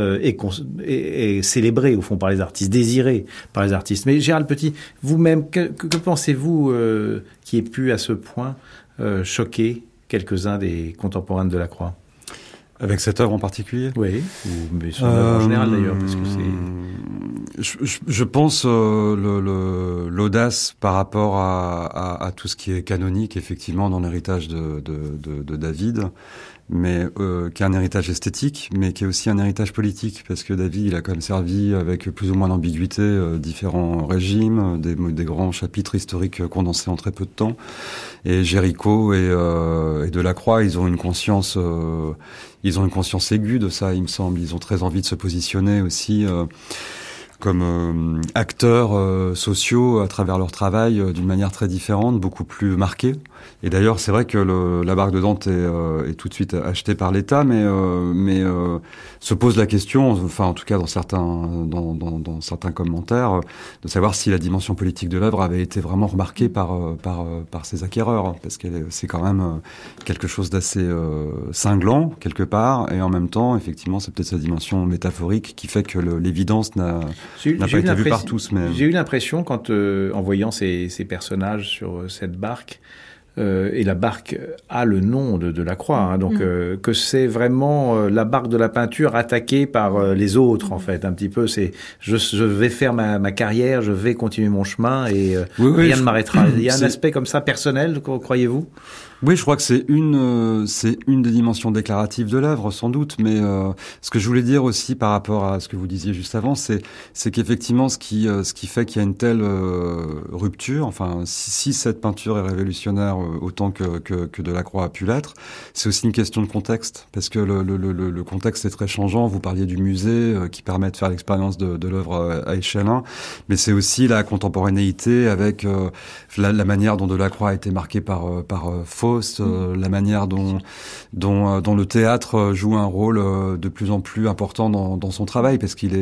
est célébré au fond par les artistes, désiré par les artistes. Mais Gérald Petit, vous-même, que pensez-vous qui ait pu à ce point choquer quelques-uns des contemporains de Delacroix ? Avec cette œuvre en particulier ? Oui, mais son œuvre en général d'ailleurs, parce que c'est... Je pense l'audace par rapport à tout ce qui est canonique, effectivement, dans l'héritage de David, mais qui est un héritage esthétique, mais qui est aussi un héritage politique, parce que David, il a quand même servi avec plus ou moins d'ambiguïté différents régimes, des grands chapitres historiques condensés en très peu de temps. Et Géricault et Delacroix, ils ont une conscience aiguë de ça, il me semble. Ils ont très envie de se positionner aussi acteurs sociaux à travers leur travail d'une manière très différente, beaucoup plus marquée. Et d'ailleurs, c'est vrai que la barque de Dante est tout de suite achetée par l'État, mais se pose la question, enfin en tout cas dans certains commentaires, de savoir si la dimension politique de l'œuvre avait été vraiment remarquée par ses acquéreurs, parce que c'est quand même quelque chose d'assez cinglant quelque part, et en même temps, effectivement, c'est peut-être sa dimension métaphorique qui fait que l'évidence n'a pas été vue par tous. Mais j'ai eu l'impression quand en voyant ces personnages sur cette barque. Et la barque a le nom de Delacroix, hein, donc que c'est vraiment la barque de la peinture attaquée par les autres, en fait. Un petit peu, c'est je vais faire ma carrière, je vais continuer mon chemin et rien ne m'arrêtera. Il y a un aspect comme ça personnel, croyez-vous ? Oui, je crois que c'est une des dimensions déclaratives de l'œuvre, sans doute. Mais ce que je voulais dire aussi par rapport à ce que vous disiez juste avant, c'est qu'effectivement, ce qui fait qu'il y a une telle rupture, enfin, si cette peinture est révolutionnaire autant que Delacroix a pu l'être, c'est aussi une question de contexte, parce que le contexte est très changeant. Vous parliez du musée qui permet de faire l'expérience de l'œuvre à échelle 1, mais c'est aussi la contemporanéité avec la manière dont Delacroix a été marqué par Faust. La manière dont le théâtre joue un rôle de plus en plus important dans son travail, parce qu'il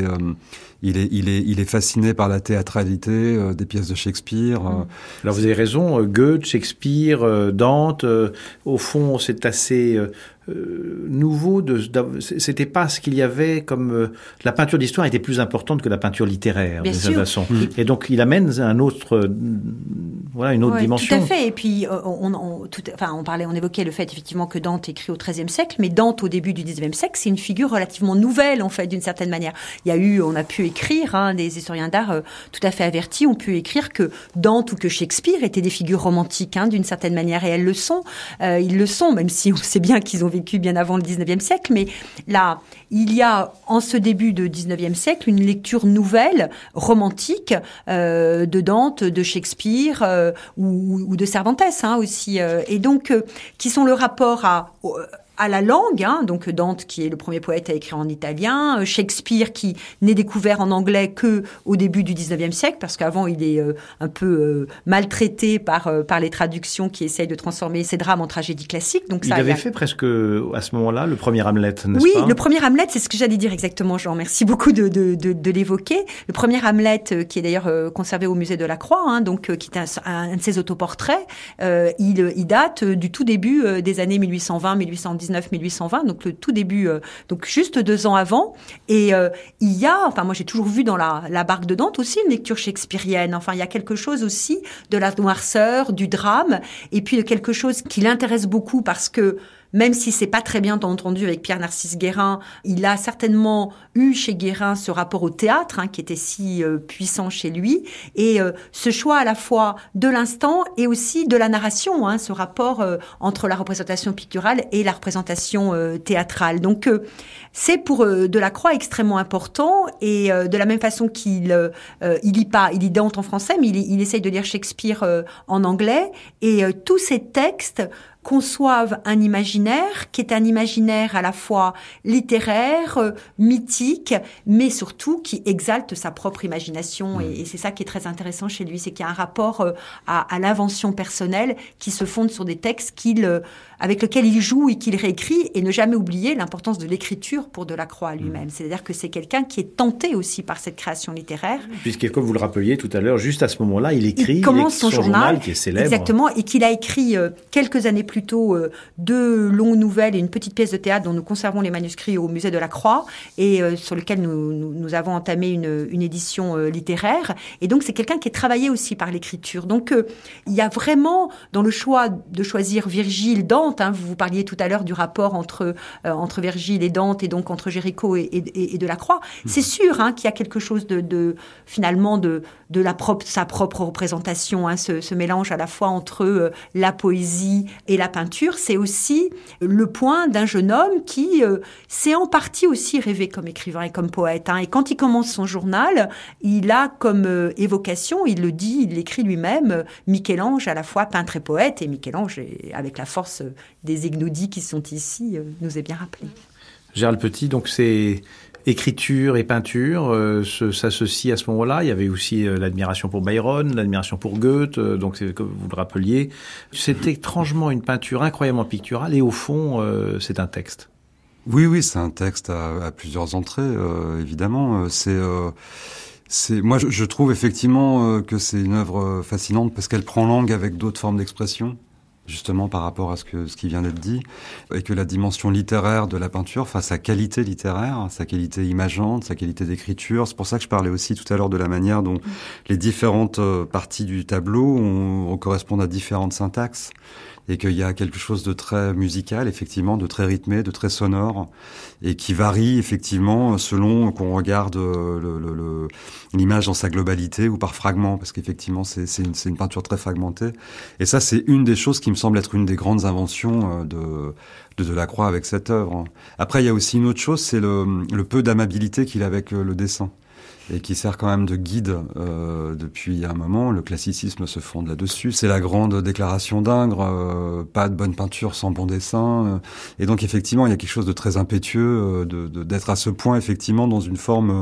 est fasciné par la théâtralité des pièces de Shakespeare. Alors vous avez raison, Goethe, Shakespeare, Dante, au fond c'est assez nouveau. C'était pas ce qu'il y avait comme la peinture d'histoire était plus importante que la peinture littéraire de cette façon. Et donc il amène une autre dimension. Tout à fait. Et puis on évoquait le fait effectivement que Dante écrit au XIIIe siècle, mais Dante au début du XIXe siècle, c'est une figure relativement nouvelle en fait d'une certaine manière. On a pu écrire, des historiens d'art tout à fait avertis ont pu écrire que Dante ou que Shakespeare étaient des figures romantiques d'une certaine manière, et elles le sont. Ils le sont, même si on sait bien qu'ils ont vécu bien avant le XIXe siècle, mais là, il y a en ce début de XIXe siècle une lecture nouvelle, romantique, de Dante, de Shakespeare ou de Cervantes aussi, et donc qui sont le rapport à la langue, donc Dante qui est le premier poète à écrire en italien, Shakespeare qui n'est découvert en anglais que au début du XIXe siècle, parce qu'avant il est un peu maltraité par les traductions qui essayent de transformer ses drames en tragédie classique. Donc il avait fait presque à ce moment-là le premier Hamlet, n'est-ce pas ? Oui, le premier Hamlet, c'est ce que j'allais dire exactement, Jean. Merci beaucoup de l'évoquer. Le premier Hamlet, qui est d'ailleurs conservé au musée de la Croix, donc qui est un de ses autoportraits, il date du tout début des années 1820, 1819. 1820, donc le tout début, donc juste 2 ans avant. Et il y a, moi j'ai toujours vu dans la barque de Dante aussi une lecture shakespearienne. Enfin, il y a quelque chose aussi de la noirceur, du drame, et puis de quelque chose qui l'intéresse beaucoup parce que même si c'est pas très bien entendu avec Pierre-Narcisse Guérin, il a certainement eu chez Guérin ce rapport au théâtre qui était si puissant chez lui, et ce choix à la fois de l'instant et aussi de la narration, ce rapport entre la représentation picturale et la représentation théâtrale. Donc c'est pour Delacroix extrêmement important, et de la même façon qu'il lit Dante en français, mais il essaye de lire Shakespeare en anglais, et tous ces textes conçoivent un imaginaire qui est un imaginaire à la fois littéraire, mythique, mais surtout qui exalte sa propre imagination. Et c'est ça qui est très intéressant chez lui, c'est qu'il y a un rapport à l'invention personnelle qui se fonde sur des textes avec lesquels il joue et qu'il réécrit, et ne jamais oublier l'importance de l'écriture pour Delacroix lui-même. C'est-à-dire que c'est quelqu'un qui est tenté aussi par cette création littéraire. Puisque, comme vous le rappeliez tout à l'heure, juste à ce moment-là, il commence son journal qui est célèbre. Exactement, et qu'il a écrit quelques années plus tôt 2 longues nouvelles et une petite pièce de théâtre dont nous conservons les manuscrits au musée de la Croix, et sur lequel nous avons entamé une édition littéraire. Et donc c'est quelqu'un qui est travaillé aussi par l'écriture. Donc il y a vraiment dans le choix de choisir Virgile, Dante, vous parliez tout à l'heure du rapport entre Virgile et Dante, et donc entre Géricault et Delacroix. C'est sûr qu'il y a quelque chose finalement de sa propre représentation, ce mélange à la fois entre la poésie et la peinture. C'est aussi le point d'un jeune homme qui s'est en partie aussi rêvé comme écrivain et comme poète. Et quand il commence son journal, il a comme évocation, il le dit, il l'écrit lui-même, Michel-Ange à la fois peintre et poète, et Michel-Ange, avec la force des Egnaudis qui sont ici, nous est bien rappelé. Gérald Petit, donc c'est Écriture et peinture s'associent à ce moment-là. Il y avait aussi l'admiration pour Byron, l'admiration pour Goethe, donc c'est, comme vous le rappeliez. C'est étrangement une peinture incroyablement picturale et au fond, c'est un texte. Oui, c'est un texte à plusieurs entrées, évidemment. Moi, je trouve effectivement que c'est une œuvre fascinante parce qu'elle prend langue avec d'autres formes d'expression, justement par rapport à ce qui vient d'être dit, et que la dimension littéraire de la peinture, enfin sa qualité littéraire, sa qualité imageante, sa qualité d'écriture, c'est pour ça que je parlais aussi tout à l'heure de la manière dont les différentes parties du tableau correspondent à différentes syntaxes, et qu'il y a quelque chose de très musical, effectivement, de très rythmé, de très sonore, et qui varie effectivement selon qu'on regarde l'image dans sa globalité ou par fragments, parce qu'effectivement c'est une peinture très fragmentée. Et ça, c'est une des choses qui me semble être une des grandes inventions de Delacroix avec cette œuvre. Après, il y a aussi une autre chose, c'est le peu d'amabilité qu'il a avec le dessin, et qui sert quand même de guide depuis un moment. Le classicisme se fonde là-dessus. C'est la grande déclaration d'Ingres, pas de bonne peinture sans bon dessin. Et donc effectivement, il y a quelque chose de très impétueux, d'être à ce point effectivement dans une forme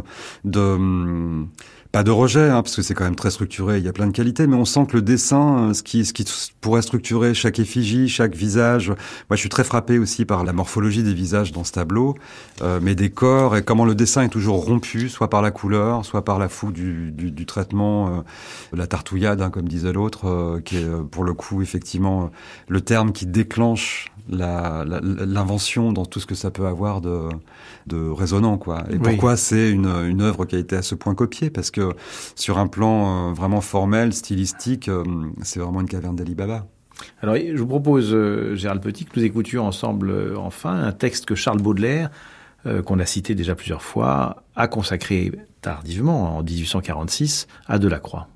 de... pas de rejet, parce que c'est quand même très structuré, il y a plein de qualités, mais on sent que le dessin, ce qui pourrait structurer chaque effigie, chaque visage, moi je suis très frappé aussi par la morphologie des visages dans ce tableau, mais des corps, et comment le dessin est toujours rompu, soit par la couleur, soit par la fougue du traitement, la tartouillade, comme disait l'autre, qui est pour le coup effectivement le terme qui déclenche l'invention dans tout ce que ça peut avoir de résonnant, quoi. Et pourquoi c'est une œuvre qui a été à ce point copiée? Parce que sur un plan vraiment formel, stylistique, c'est vraiment une caverne d'Ali Baba. Alors, je vous propose, Gérald Petit, que nous écoutions ensemble, enfin, un texte que Charles Baudelaire, qu'on a cité déjà plusieurs fois, a consacré tardivement, en 1846, à Delacroix.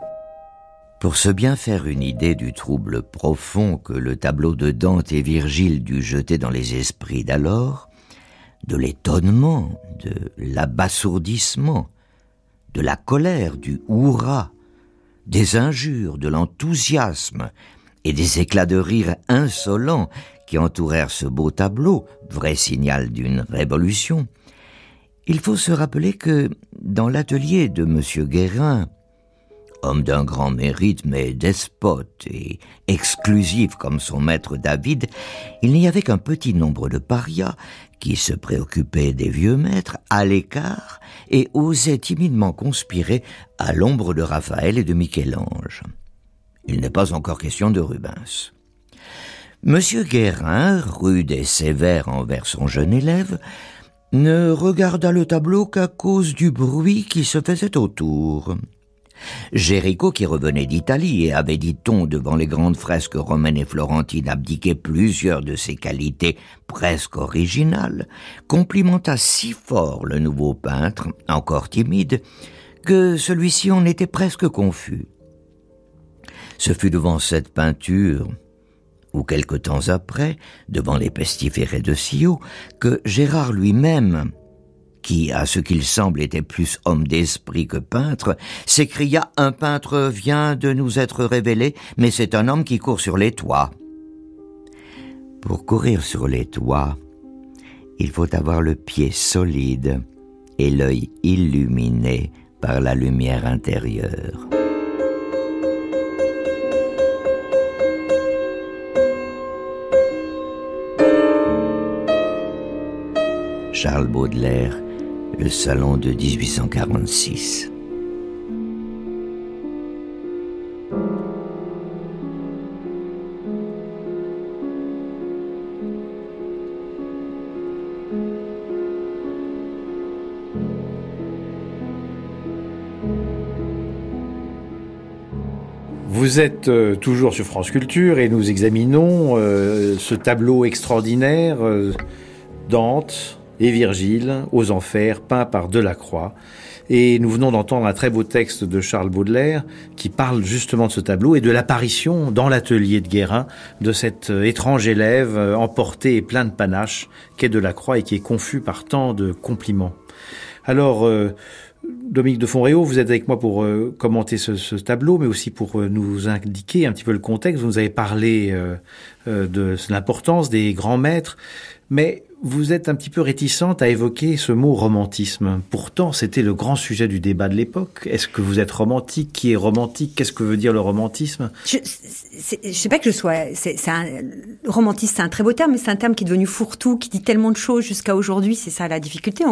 Pour se bien faire une idée du trouble profond que le tableau de Dante et Virgile dut jeter dans les esprits d'alors, de l'étonnement, de l'abasourdissement, de la colère, du hurrah, des injures, de l'enthousiasme et des éclats de rire insolents qui entourèrent ce beau tableau, vrai signal d'une révolution, il faut se rappeler que, dans l'atelier de M. Guérin, homme d'un grand mérite mais despote et exclusif comme son maître David, il n'y avait qu'un petit nombre de parias qui se préoccupaient des vieux maîtres à l'écart et osaient timidement conspirer à l'ombre de Raphaël et de Michel-Ange. Il n'est pas encore question de Rubens. Monsieur Guérin, rude et sévère envers son jeune élève, ne regarda le tableau qu'à cause du bruit qui se faisait autour. Géricault, qui revenait d'Italie et avait, dit-on, devant les grandes fresques romaines et florentines, abdiqué plusieurs de ses qualités presque originales, complimenta si fort le nouveau peintre, encore timide, que celui-ci en était presque confus. Ce fut devant cette peinture, ou quelque temps après, devant les pestiférés de Sillot, que Gérard lui-même, qui, à ce qu'il semble, était plus homme d'esprit que peintre, s'écria « Un peintre vient de nous être révélé, mais c'est un homme qui court sur les toits. » Pour courir sur les toits, il faut avoir le pied solide et l'œil illuminé par la lumière intérieure. Charles Baudelaire, Le Salon de 1846. Vous êtes toujours sur France Culture et nous examinons ce tableau extraordinaire, Dante et Virgile aux enfers, peint par Delacroix. Et nous venons d'entendre un très beau texte de Charles Baudelaire qui parle justement de ce tableau et de l'apparition dans l'atelier de Guérin de cet étrange élève emporté et plein de panache qu'est Delacroix et qui est confus par tant de compliments. Alors, Dominique de Fonréau, vous êtes avec moi pour commenter ce tableau, mais aussi pour nous indiquer un petit peu le contexte. Vous nous avez parlé de l'importance des grands maîtres. Mais vous êtes un petit peu réticente à évoquer ce mot romantisme. Pourtant, c'était le grand sujet du débat de l'époque. Est-ce que vous êtes romantique? Qui est romantique? Qu'est-ce que veut dire le romantisme? Je sais pas que je sois... romantisme, c'est un très beau terme, mais c'est un terme qui est devenu fourre-tout, qui dit tellement de choses jusqu'à aujourd'hui. C'est ça la difficulté.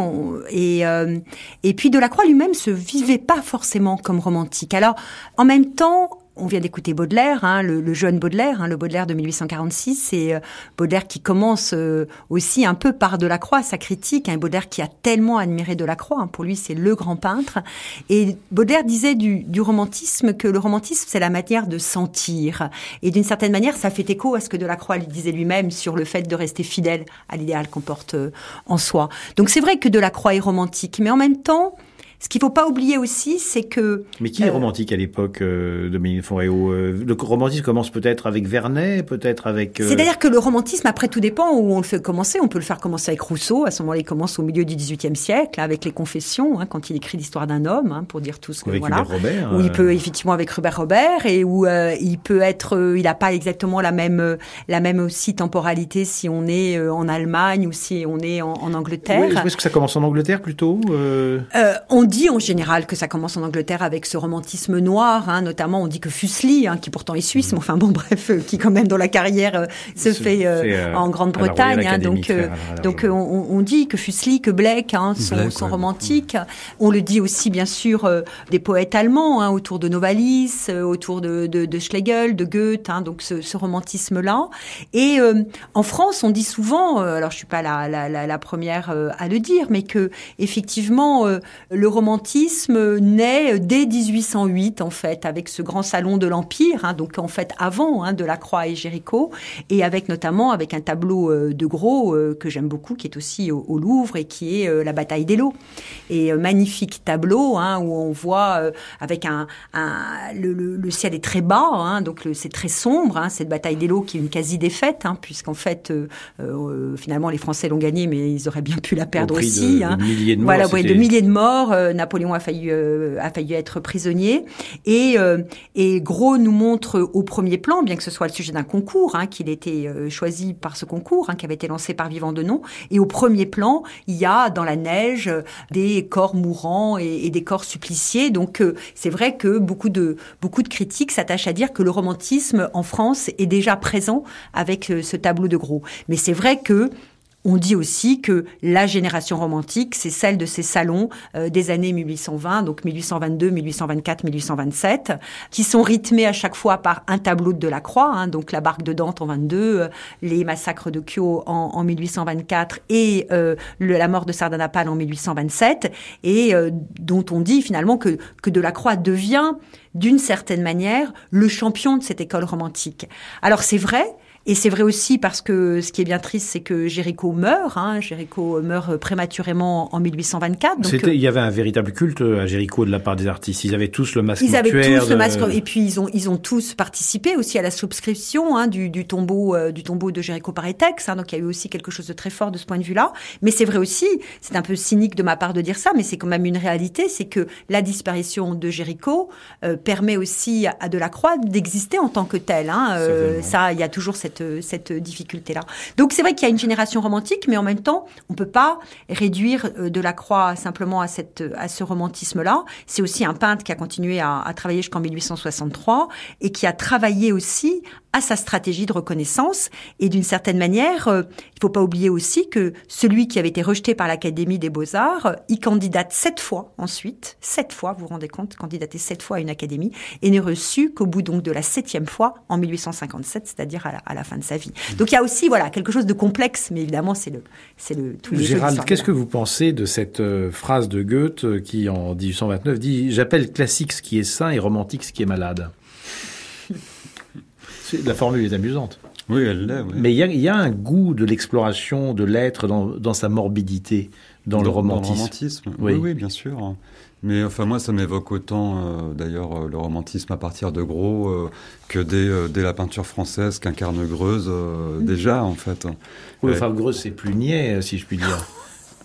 Et puis Delacroix lui-même se vivait pas forcément comme romantique. Alors, en même temps... On vient d'écouter Baudelaire, le jeune Baudelaire, le Baudelaire de 1846. C'est Baudelaire qui commence aussi un peu par Delacroix, sa critique. Baudelaire qui a tellement admiré Delacroix. Pour lui, c'est le grand peintre. Et Baudelaire disait du romantisme que le romantisme, c'est la manière de sentir. Et d'une certaine manière, ça fait écho à ce que Delacroix lui disait lui-même sur le fait de rester fidèle à l'idéal qu'on porte en soi. Donc c'est vrai que Delacroix est romantique, mais en même temps... Ce qu'il ne faut pas oublier aussi, c'est que... Mais qui est romantique à l'époque de Méline Foréau? Le romantisme commence peut-être avec Vernet, peut-être avec... C'est-à-dire que le romantisme, après, tout dépend où on le fait commencer. On peut le faire commencer avec Rousseau. À ce moment-là, il commence au milieu du XVIIIe siècle, avec les Confessions, quand il écrit l'histoire d'un homme, pour dire tout ce que... Avec Hubert Robert. Où il peut, effectivement, avec Hubert Robert, et où il peut être... il n'a pas exactement la même aussi temporalité si on est en Allemagne ou si on est en Angleterre. Oui, est-ce que ça commence en Angleterre, plutôt On dit en général que ça commence en Angleterre avec ce romantisme noir, notamment on dit que Fuseli, qui pourtant est suisse, mais enfin bon bref, qui quand même dans la carrière se fait en Grande-Bretagne, donc on dit que Fuseli, que Blake sont romantiques. On le dit aussi bien sûr des poètes allemands autour de Novalis, autour de Schlegel, de Goethe, donc ce romantisme-là. Et en France, on dit souvent, alors je suis pas la première à le dire, mais que effectivement le romantisme naît dès 1808, en fait, avec ce grand salon de l'Empire, donc en fait avant Delacroix et Géricault, et avec notamment avec un tableau de Gros que j'aime beaucoup, qui est aussi au Louvre et qui est la bataille d'Eylau. Et magnifique tableau où on voit avec le ciel est très bas, donc c'est très sombre, cette bataille d'Eylau qui est une quasi-défaite, puisqu'en fait finalement les Français l'ont gagnée, mais ils auraient bien pu la perdre aussi. De milliers de morts, voilà, de milliers de morts. Napoléon a failli être prisonnier. Et Gros nous montre au premier plan, bien que ce soit le sujet d'un concours, qu'il était choisi par ce concours, qui avait été lancé par Vivant Denon. Et au premier plan, il y a dans la neige des corps mourants et des corps suppliciés. Donc c'est vrai que beaucoup de critiques s'attachent à dire que le romantisme en France est déjà présent avec ce tableau de Gros. Mais c'est vrai que on dit aussi que la génération romantique, c'est celle de ces salons des années 1820, donc 1822, 1824, 1827, qui sont rythmés à chaque fois par un tableau de Delacroix, donc la barque de Dante en 22, les massacres de Kyo en 1824 et la mort de Sardanapale en 1827, et dont on dit finalement que Delacroix devient d'une certaine manière le champion de cette école romantique. Alors c'est vrai. Et c'est vrai aussi parce que ce qui est bien triste, c'est que Géricault meurt. Géricault meurt prématurément en 1824. Donc, il y avait un véritable culte à Géricault de la part des artistes. Ils avaient tous le masque mortuaire. Ils avaient tous le masque, et puis ils ont tous participé aussi à la souscription du tombeau de Géricault par Étex. Donc il y a eu aussi quelque chose de très fort de ce point de vue-là. Mais c'est vrai aussi, c'est un peu cynique de ma part de dire ça, mais c'est quand même une réalité, c'est que la disparition de Géricault permet aussi à Delacroix d'exister en tant que tel. Ça, il y a toujours cette difficulté-là. Donc c'est vrai qu'il y a une génération romantique, mais en même temps, on peut pas réduire Delacroix simplement à ce romantisme-là. C'est aussi un peintre qui a continué à travailler jusqu'en 1863 et qui a travaillé aussi à sa stratégie de reconnaissance. Et d'une certaine manière, il faut pas oublier aussi que celui qui avait été rejeté par l'Académie des Beaux-Arts, il candidate 7 fois ensuite. 7 fois, vous vous rendez compte, candidater 7 fois à une académie, et n'est reçu qu'au bout donc de la 7e fois en 1857, c'est-à-dire à la fin de sa vie. Donc il y a aussi quelque chose de complexe, mais évidemment c'est le tous les Gérald, qu'est-ce que vous pensez de cette phrase de Goethe qui en 1829 dit « J'appelle classique ce qui est sain et romantique ce qui est malade ». La formule est amusante. Oui, elle l'est. Oui. Mais il y a un goût de l'exploration de l'être dans sa morbidité, dans le romantisme. Dans le romantisme, oui, bien sûr. Mais enfin, moi, ça m'évoque autant, d'ailleurs, le romantisme à partir de Gros que dès la peinture française qu'incarne Greuze, déjà, en fait. Oui, enfin, Greuze, c'est plus niais, si je puis dire.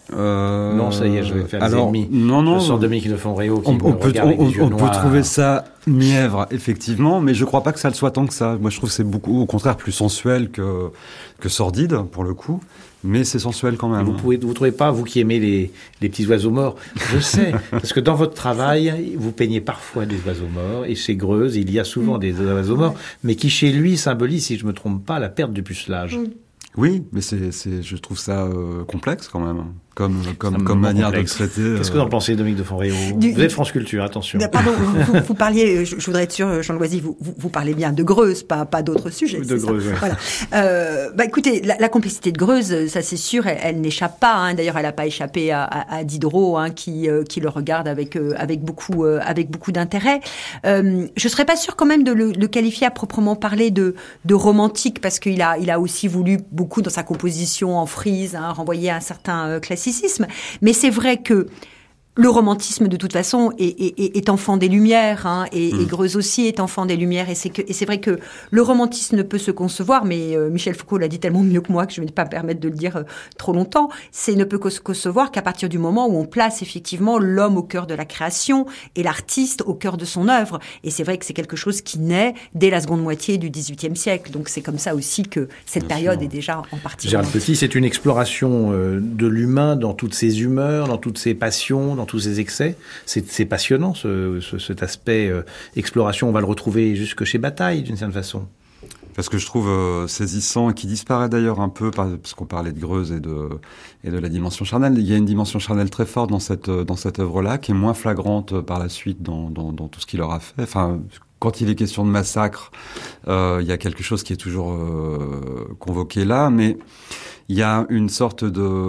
Non, ça y est, je vais faire les ennemis. Non. Je sens Dominique de Fonréau qui on me regarde avec des yeux noirs. On peut trouver ça mièvre, effectivement, mais je crois pas que ça le soit tant que ça. Moi, je trouve que c'est beaucoup, au contraire, plus sensuel que sordide, pour le coup. Mais c'est sensuel quand même. Vous trouvez pas, vous qui aimez les petits oiseaux morts, je sais, parce que dans votre travail, vous peignez parfois des oiseaux morts, et chez Greuze, il y a souvent des oiseaux morts, mais qui chez lui symbolisent, si je me trompe pas, la perte du pucelage. Oui, mais je trouve ça complexe quand même, comme manière de le traiter. Qu'est-ce que vous en pensez, Dominique de Fonréau? Vous êtes France Culture, attention. Pardon, vous parliez, je voudrais être sûr, Jean Loisy, vous parlez bien de Greuze, pas d'autres sujets. De Greuze, oui. Voilà. Écoutez, la complicité de Greuze, ça c'est sûr, elle n'échappe pas. Hein. D'ailleurs, elle n'a pas échappé à Diderot, hein, qui le regarde avec beaucoup d'intérêt. Je serais pas sûre quand même de le qualifier à proprement parler de romantique, parce qu'il a aussi voulu beaucoup dans sa composition en frise, hein, renvoyer à un certain classicisme. Mais c'est vrai que le romantisme, de toute façon, est enfant des Lumières, hein, et Greuze aussi est enfant des Lumières, et c'est vrai que le romantisme ne peut se concevoir, mais Michel Foucault l'a dit tellement mieux que moi que je ne vais pas me permettre de le dire trop longtemps, ne peut se concevoir qu'à partir du moment où on place effectivement l'homme au cœur de la création et l'artiste au cœur de son œuvre. Et c'est vrai que c'est quelque chose qui naît dès la seconde moitié du XVIIIe siècle. Donc c'est comme ça aussi que cette période est déjà en partie. Gérald Petit, c'est une exploration de l'humain dans toutes ses humeurs, dans toutes ses passions, dans tous ses excès. C'est passionnant, cet aspect exploration. On va le retrouver jusque chez Bataille, d'une certaine façon. Parce que je trouve saisissant, et qui disparaît d'ailleurs un peu, parce qu'on parlait de Greuze et de la dimension charnelle. Il y a une dimension charnelle très forte dans cette œuvre-là, qui est moins flagrante par la suite dans tout ce qu'il aura fait. Enfin, quand il est question de massacre, il y a quelque chose qui est toujours convoqué là, mais il y a une sorte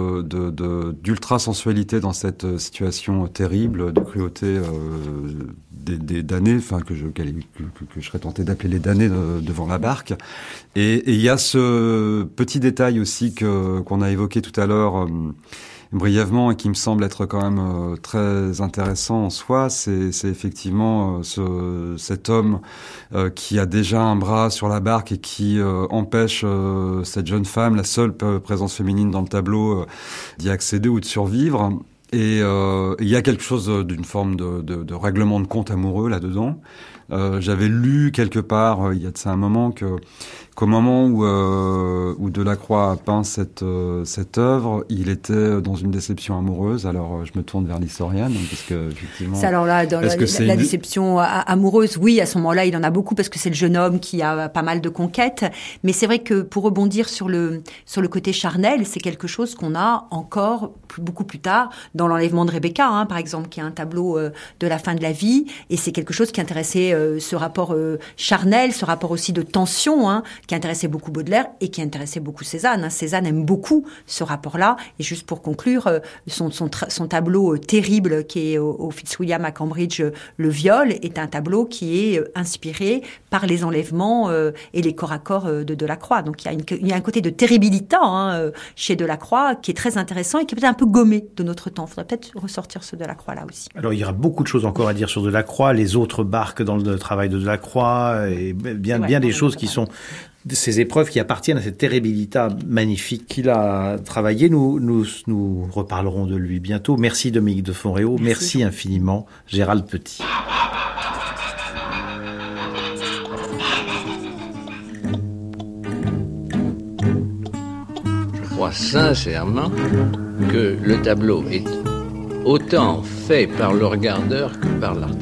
d'ultra-sensualité dans cette situation terrible, de cruauté des damnés, enfin que je serais tenté d'appeler les damnés devant la barque. Et il y a ce petit détail aussi qu'on a évoqué tout à l'heure brièvement, et qui me semble être quand même très intéressant en soi, c'est effectivement cet homme qui a déjà un bras sur la barque et qui empêche cette jeune femme, la seule présence féminine dans le tableau, d'y accéder ou de survivre. Et il y a quelque chose d'une forme de règlement de compte amoureux là-dedans. J'avais lu quelque part, il y a de ça un moment, qu'au moment où Delacroix a peint cette œuvre, il était dans une déception amoureuse. Alors je me tourne vers l'historienne, parce que effectivement. Alors là, dans la déception amoureuse, oui, à ce moment-là, il en a beaucoup, parce que c'est le jeune homme qui a pas mal de conquêtes. Mais c'est vrai que pour rebondir sur le côté charnel, c'est quelque chose qu'on a encore beaucoup plus tard dans l'enlèvement de Rebecca, hein, par exemple, qui est un tableau de la fin de la vie, et c'est quelque chose qui intéressait ce rapport charnel, ce rapport aussi de tension, hein, qui intéressait beaucoup Baudelaire et qui intéressait beaucoup Cézanne. Hein. Cézanne aime beaucoup ce rapport-là. Et juste pour conclure, son tableau terrible qui est au Fitzwilliam à Cambridge, Le Viol, est un tableau qui est inspiré par les enlèvements et les corps à corps de Delacroix. Donc il y a un côté de terribilita, hein, chez Delacroix qui est très intéressant et qui est peut-être un peu gommé de notre temps. Il faudrait peut-être ressortir ce Delacroix-là aussi. Alors il y aura beaucoup de choses encore à dire sur Delacroix, les autres barques dans le travail de Delacroix, et bien des choses qui sont ces épreuves qui appartiennent à cette terribilita magnifique qu'il a travaillé. Nous reparlerons de lui bientôt. Merci Dominique de Fonréau. Merci infiniment Gérald Petit. Je crois sincèrement que le tableau est autant fait par le regardeur que par l'artiste.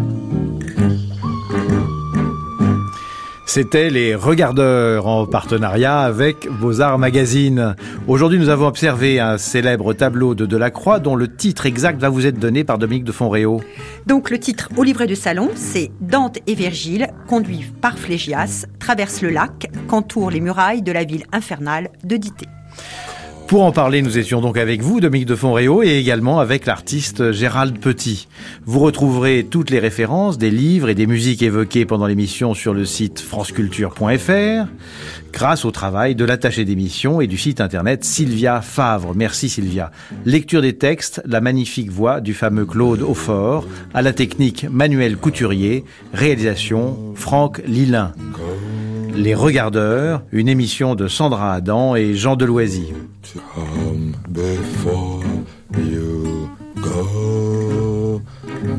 C'était les Regardeurs en partenariat avec Beaux-Arts Magazine. Aujourd'hui, nous avons observé un célèbre tableau de Delacroix dont le titre exact va vous être donné par Dominique de Fonréau. Donc le titre au livret de salon, c'est Dante et Virgile, conduits par Phlégias, traversent le lac, qu'entourent les murailles de la ville infernale de Dithée. Pour en parler, nous étions donc avec vous, Dominique de Fonréau, et également avec l'artiste Gérald Petit. Vous retrouverez toutes les références des livres et des musiques évoquées pendant l'émission sur le site franceculture.fr, grâce au travail de l'attachée d'émission et du site internet Sylvia Favre. Merci Sylvia. Lecture des textes, la magnifique voix du fameux Claude Aufort, à la technique Manuel Couturier, réalisation Franck Lilin. Les Regardeurs, une émission de Sandra Adam et Jean Deloisy. Before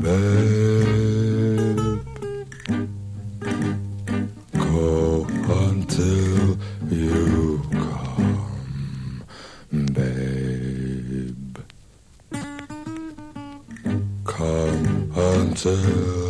babe. Go until you come, babe. Come until